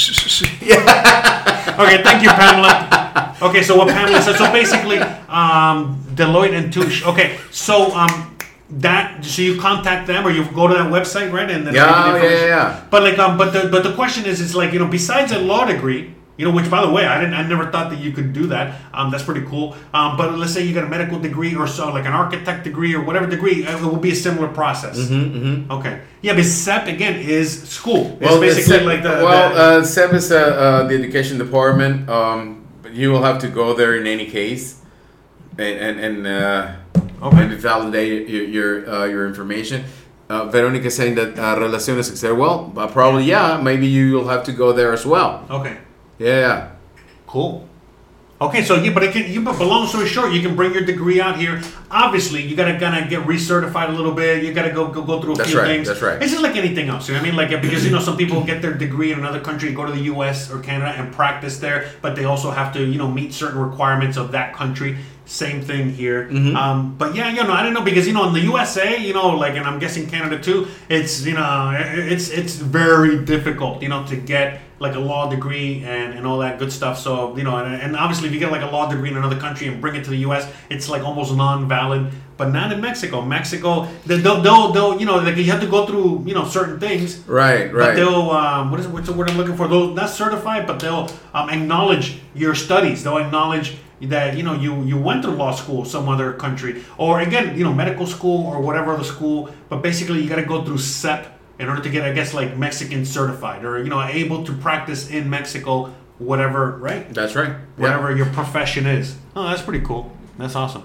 Okay, thank you, Pamela. Okay, so what Pamela said. So basically, Deloitte and Touche. Okay, so so you contact them or you go to that website, right? And then Yeah. But like, but the question is, it's like, besides a law degree, which by the way, I never thought that you could do that. That's pretty cool. But let's say you got a medical degree or so, like an architect degree or whatever degree, it will be a similar process. Okay. Yeah, but SEP again is school. It's basically like SEP is the education department. You will have to go there in any case, and validate your information. Veronica is saying that Relaciones Exteriores. Well, probably maybe you'll have to go there as well. Okay. Yeah. Cool. Okay, so but long story short, you can bring your degree out here. Obviously, you gotta get recertified a little bit. You gotta go through a few things. That's right. It's just like anything else. You know what I mean? Like, because some people get their degree in another country, go to the U.S. or Canada and practice there, but they also have to meet certain requirements of that country. Same thing here. But yeah, I don't know, because in the USA, and I'm guessing Canada too, it's it's very difficult, to get like a law degree and all that good stuff. So, and obviously if you get like a law degree in another country and bring it to the US, it's like almost non-valid, but not in Mexico. They'll like you have to go through, certain things. Right. But they'll, what's the word I'm looking for? They'll not certify, but they'll acknowledge your studies. They'll acknowledge that you went to law school some other country, or again medical school or whatever other school, but basically you got to go through SEP in order to get, I guess, like Mexican certified, or able to practice in Mexico, whatever, right? That's right. Whatever your profession is. Oh, that's pretty cool. That's awesome.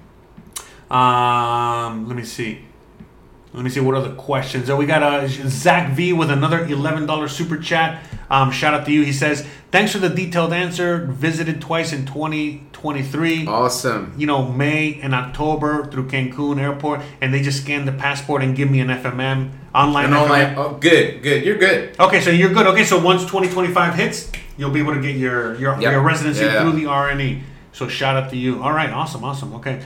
Let me see what other questions. We got Zach V with another $11 super chat. Shout out to you. He says, thanks for the detailed answer. Visited twice in 2023. Awesome. May and October through Cancun airport, and they just scan the passport and give me an FMM online. Oh, good. You're good. Okay, so you're good. Okay, so once 2025 hits, you'll be able to get your residency through the RNE. So shout out to you. All right, awesome. Okay.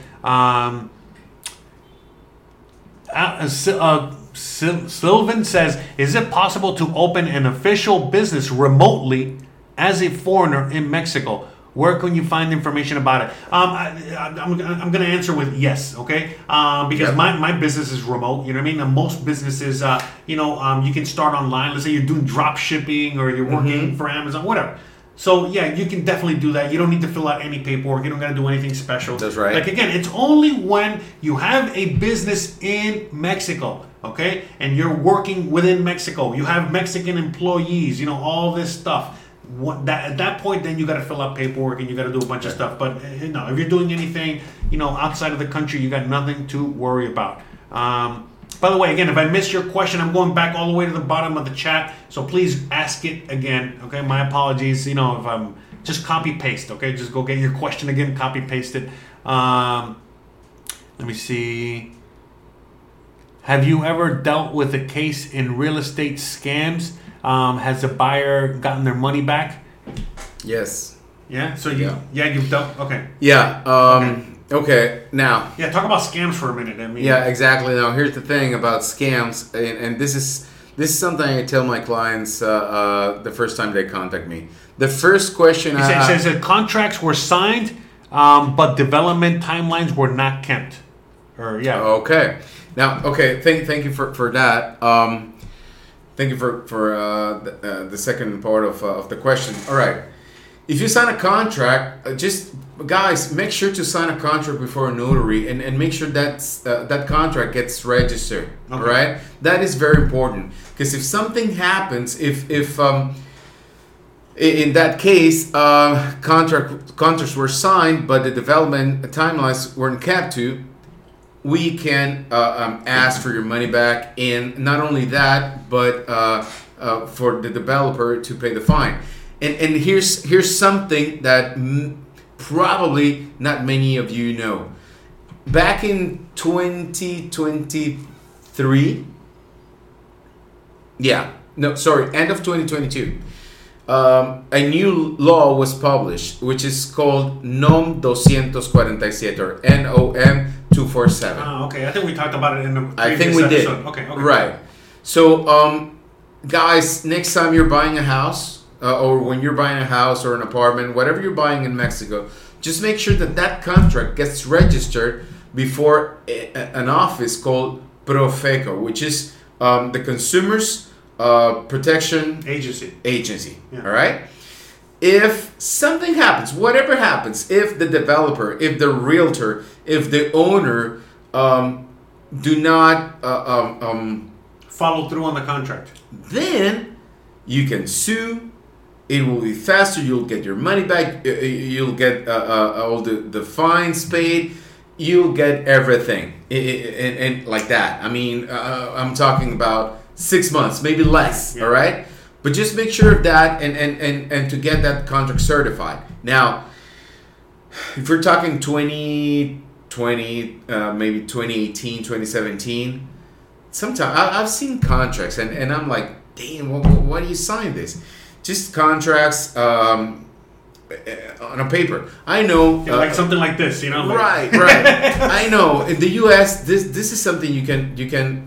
Sylvan says, is it possible to open an official business remotely as a foreigner in Mexico? Where can you find information about it? I'm going to answer with yes, okay? Because my business is remote, you know what I mean? And most businesses, you can start online. Let's say you're doing drop shipping or you're working for Amazon, whatever. So, yeah, you can definitely do that. You don't need to fill out any paperwork. You don't got to do anything special. That's right. Like, again, it's only when you have a business in Mexico, okay? And you're working within Mexico. You have Mexican employees, all this stuff. At that point, then you got to fill out paperwork and you got to do a bunch of stuff. But, no, if you're doing anything, outside of the country, you got nothing to worry about. By the way, again, if I missed your question, I'm going back all the way to the bottom of the chat. So please ask it again. Okay, my apologies. If I'm just copy paste. Okay, just go get your question again, copy paste it. Let me see. Have you ever dealt with a case in real estate scams? Has the buyer gotten their money back? Yes. Yeah. So you've dealt. Okay. Yeah. Okay, now... Yeah, talk about scams for a minute. Yeah, exactly. Now, here's the thing about scams, and this is something I tell my clients the first time they contact me. The first question... It says that contracts were signed, but development timelines were not kept. Okay. Now, thank you for that. Thank you for the second part of the question. All right. If you sign a contract, guys, make sure to sign a contract before a notary and make sure that contract gets registered. Okay. All right, that is very important, because if something happens, if in that case contracts were signed but the development timelines weren't kept to, we can ask for your money back, and not only that, but for the developer to pay the fine. And here's something that probably not many of you know. Back in 2023, end of 2022, a new law was published, which is called NOM 247 or NOM 247. Okay. I think we talked about it in the previous I think we episode. did. Okay. Right. So guys, next time you're buying a house, or when you're buying a house or an apartment, whatever you're buying in Mexico, just make sure that contract gets registered before an office called Profeco, which is the Consumers Protection Agency. Yeah. All right. If something happens, whatever happens, if the developer, if the realtor, if the owner do not follow through on the contract, then you can sue. It will be faster. You'll get your money back. You'll get all the fines paid. You'll get everything, and like that. I mean, I'm talking about 6 months, maybe less. Yeah. All right, but just make sure of that, and to get that contract certified. Now, if we're talking 2020, maybe 2018, 2017, sometimes I've seen contracts, and I'm like, damn, why do you sign this? Just contracts on a paper. I know, like something like this, you know. Like. Right. I know. In the U.S., this is something you can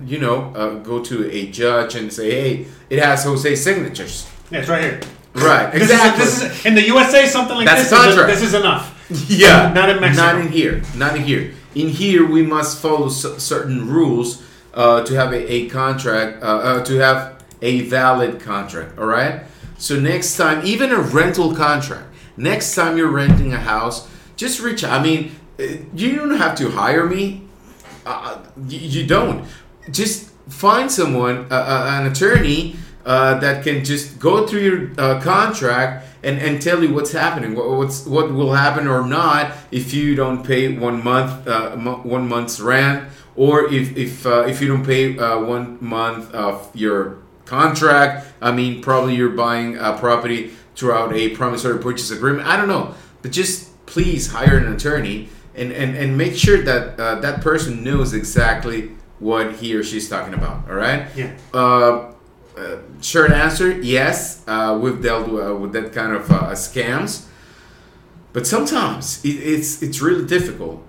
go to a judge and say, hey, it has Jose signatures. Yeah, it's right here. Right. Exactly. This is in the USA. Something like That's this. contract. This is enough. Yeah. Not in Mexico. Not in here. In here, we must follow certain rules to have a contract, to have a valid contract. All right. So next time, even a rental contract, next time you're renting a house, just reach out. I mean, you don't have to hire me. You don't. Just find someone, an attorney, that can just go through your contract and tell you what's happening, what will happen or not if you don't pay 1 month's rent, or if you don't pay 1 month of your contract. I mean, probably you're buying a property throughout a promissory purchase agreement. I don't know, but just please hire an attorney and make sure that that person knows exactly what he or she's talking about. All right. Yeah. Short answer: yes. We've dealt with that kind of scams. But sometimes it's really difficult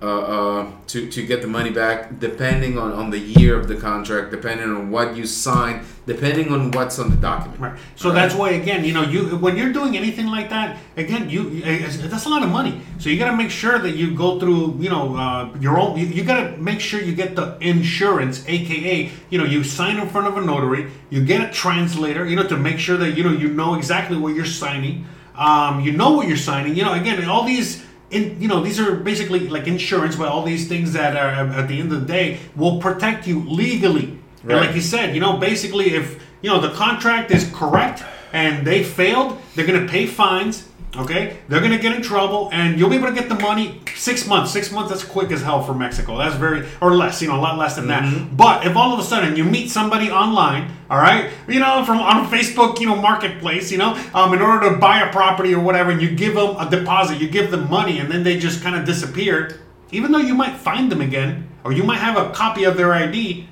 to get the money back, depending on the year of the contract, depending on what you signed, depending on what's on the document. Right. So that's why, again, when you're doing anything like that, again, that's a lot of money. So you got to make sure that you go through, your own. You got to make sure you get the insurance, aka, you sign in front of a notary, you get a translator, to make sure that you know exactly what you're signing. You know what you're signing. Again, all these, these are basically like insurance, but all these things that are at the end of the day will protect you legally. Right. And like you said, basically if, the contract is correct and they failed, they're going to pay fines. Okay, they're going to get in trouble, and you'll be able to get the money 6 months. 6 months, that's quick as hell for Mexico. That's or less, a lot less than that. But if all of a sudden you meet somebody online, all right, from on Facebook, marketplace, in order to buy a property or whatever, and you give them a deposit, you give them money, and then they just kind of disappear, even though you might find them again, or you might have a copy of their ID,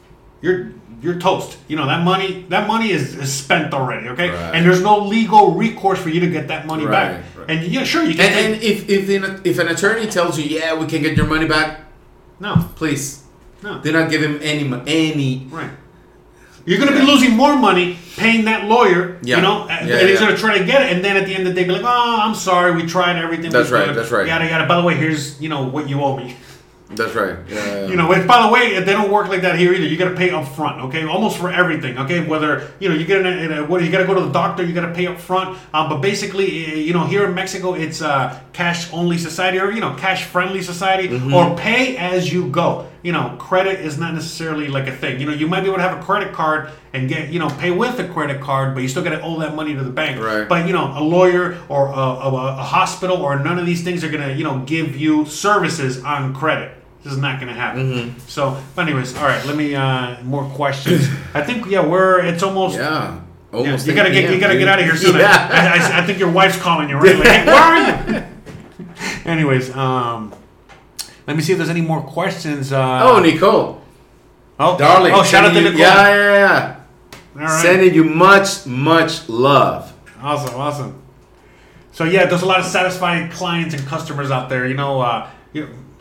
you're toast. That money is spent already, okay? Right. And there's no legal recourse for you to get that money back. Right. And sure, you can. And if an attorney tells you, yeah, we can get your money back, no, please, no, do not give him any. Right. You're going to be losing more money paying that lawyer, and he's going to try to get it, and then at the end of the day, be like, oh, I'm sorry, we tried everything. That's right. That's right. Yada yada. By the way, here's what you owe me. That's right. Yeah. By the way, they don't work like that here either. You got to pay up front, okay? Almost for everything, okay? Whether you get you got to go to the doctor, you got to pay up front. But basically, here in Mexico, it's cash only society or cash friendly society, or pay as you go. Credit is not necessarily like a thing. You might be able to have a credit card and get pay with a credit card, but you still got to owe that money to the bank. Right. But a lawyer or a hospital or none of these things are gonna give you services on credit. This is not going to happen. So, but anyways, all right. Let me more questions. I think it's almost. Yeah. Almost. You gotta get out of here soon. Yeah. I think your wife's calling you, right? Like, hey, where are you? Anyways, let me see if there's any more questions. Nicole. Oh, darling. Oh, shout out to Nicole. Yeah. All right. Sending you much love. Awesome. So there's a lot of satisfied clients and customers out there.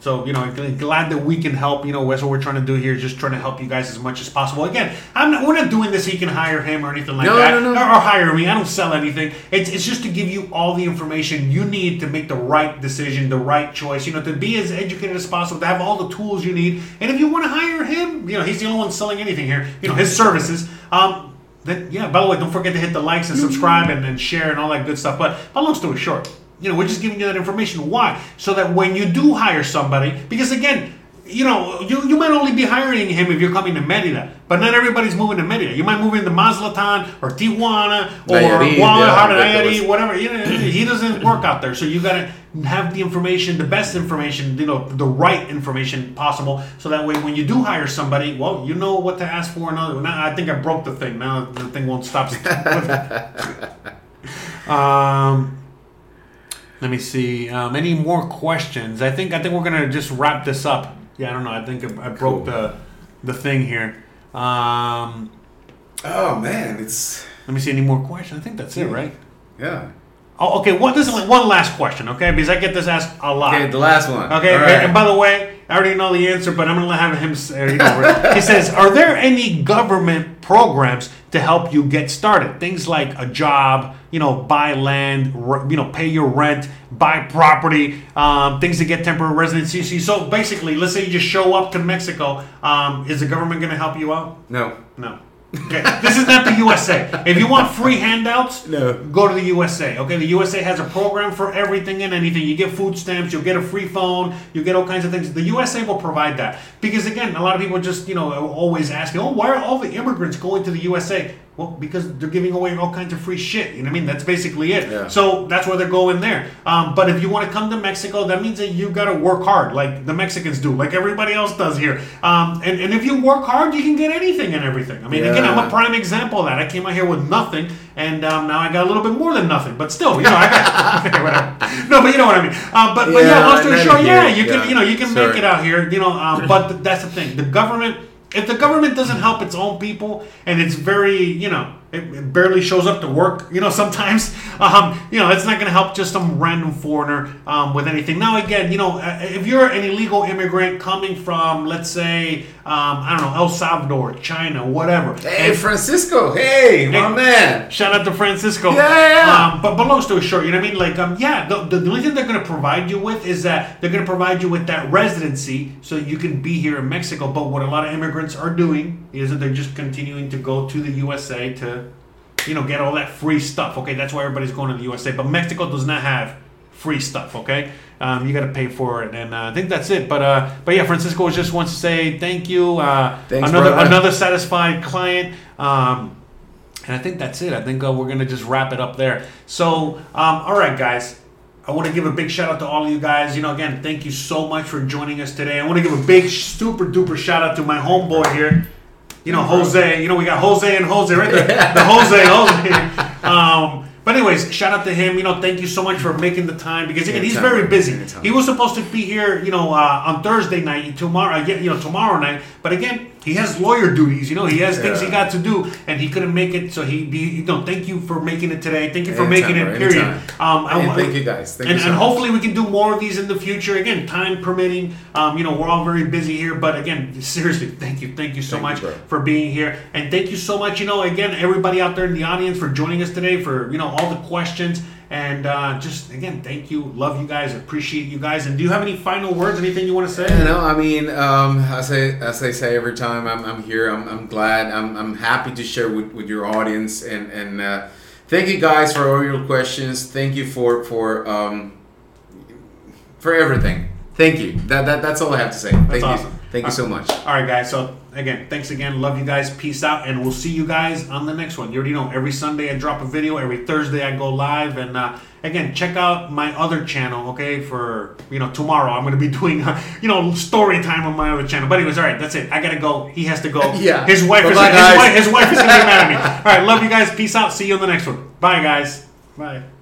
So, glad that we can help. That's what we're trying to do here, just trying to help you guys as much as possible. Again, we're not doing this so you can hire him or anything like that. No. Or hire me. I don't sell anything. It's just to give you all the information you need to make the right decision, the right choice, to be as educated as possible, to have all the tools you need. And if you want to hire him, he's the only one selling anything here, his services. Then, by the way, don't forget to hit the likes and subscribe and share and all that good stuff. But long story short, we're just giving you that information. Why? So that when you do hire somebody, because again, you might only be hiring him if you're coming to Merida, but not everybody's moving to Merida. You might move into Mazatlan or Tijuana or Guadalajara, whatever. He doesn't work out there. So you got to have the information, the best information, the right information possible, so that way when you do hire somebody, well, you know what to ask for. Now, I think I broke the thing. Now the thing won't stop. Let me see. Any more questions? I think we're gonna just wrap this up. Yeah, I don't know. I think I broke the thing here. Oh man, it's. Let me see. Any more questions? I think that's it, right? Yeah. Oh, okay. This is one last question, okay? Because I get this asked a lot. Okay, the last one. Okay. Right. And by the way, I already know the answer, but I'm gonna have him. He says, "Are there any government programs to help you get started? Things like a job, buy land, pay your rent, buy property, things to get temporary residency." So basically, let's say you just show up to Mexico. Is the government going to help you out? No. Okay, this is not the USA. If you want free handouts, no, go to the USA. Okay, the USA has a program for everything and anything. You get food stamps, you'll get a free phone, you get all kinds of things. The USA will provide that. Because again, a lot of people just, always asking, why are all the immigrants going to the USA? Well, because they're giving away all kinds of free shit. You know what I mean? That's basically it. Yeah. So that's why they're going there. But if you want to come to Mexico, that means that you got to work hard, like the Mexicans do, like everybody else does here. And if you work hard, you can get anything and everything. I mean, again, I'm a prime example of that. I came out here with nothing, and now I got a little bit more than nothing. But still, I got whatever. No, but you know what I mean. But long story short, you can make it out here. But that's the thing. The government. If the government doesn't help its own people, and it's very, it barely shows up to work, sometimes, it's not going to help just some random foreigner with anything. Now, again, if you're an illegal immigrant coming from, let's say, El Salvador, China, whatever. Hey, Francisco. Hey, my man. Shout out to Francisco. Yeah. But long story short, you know what I mean? Like, the only thing they're going to provide you with is that they're going to provide you with that residency so you can be here in Mexico. But what a lot of immigrants are doing is that they're just continuing to go to the USA to, get all that free stuff. Okay, that's why everybody's going to the USA. But Mexico does not have free stuff. Okay, you got to pay for it, and I think that's it. But yeah, Francisco just wants to say thank you. Thanks, another satisfied client. And I think that's it. I think we're gonna just wrap it up there. So, all right, guys. I want to give a big shout out to all of you guys. Again, thank you so much for joining us today. I want to give a big, super duper shout out to my homeboy here. Jose. We got Jose and Jose right there. The Jose. But anyways, shout out to him. Thank you so much for making the time, because again, he's very busy. He was supposed to be here, on Thursday night, tomorrow night. But again, he has lawyer duties. He has things he got to do, and he couldn't make it. So thank you for making it today. Thank you for making it. Period. Thank you guys. And hopefully we can do more of these in the future. Again, time permitting. We're all very busy here, but again, seriously, thank you so much for being here, and thank you so much. Again, everybody out there in the audience for joining us today, for all the questions. And just again, thank you, love you guys, appreciate you guys. And do you have any final words? Anything you want to say? I mean, as I say every time I'm here, I'm glad, I'm happy to share with your audience, and thank you guys for all your questions. Thank you for everything. Thank you. That's all I have to say. Thank you. Thank you so much. All right, guys. So again, thanks again. Love you guys. Peace out, and we'll see you guys on the next one. You already know, every Sunday I drop a video. Every Thursday I go live. And again, check out my other channel, okay? For tomorrow I'm going to be doing story time on my other channel. But anyways, all right, that's it. I gotta go. He has to go. Yeah. His wife is gonna be mad at me. All right, love you guys. Peace out. See you on the next one. Bye, guys. Bye.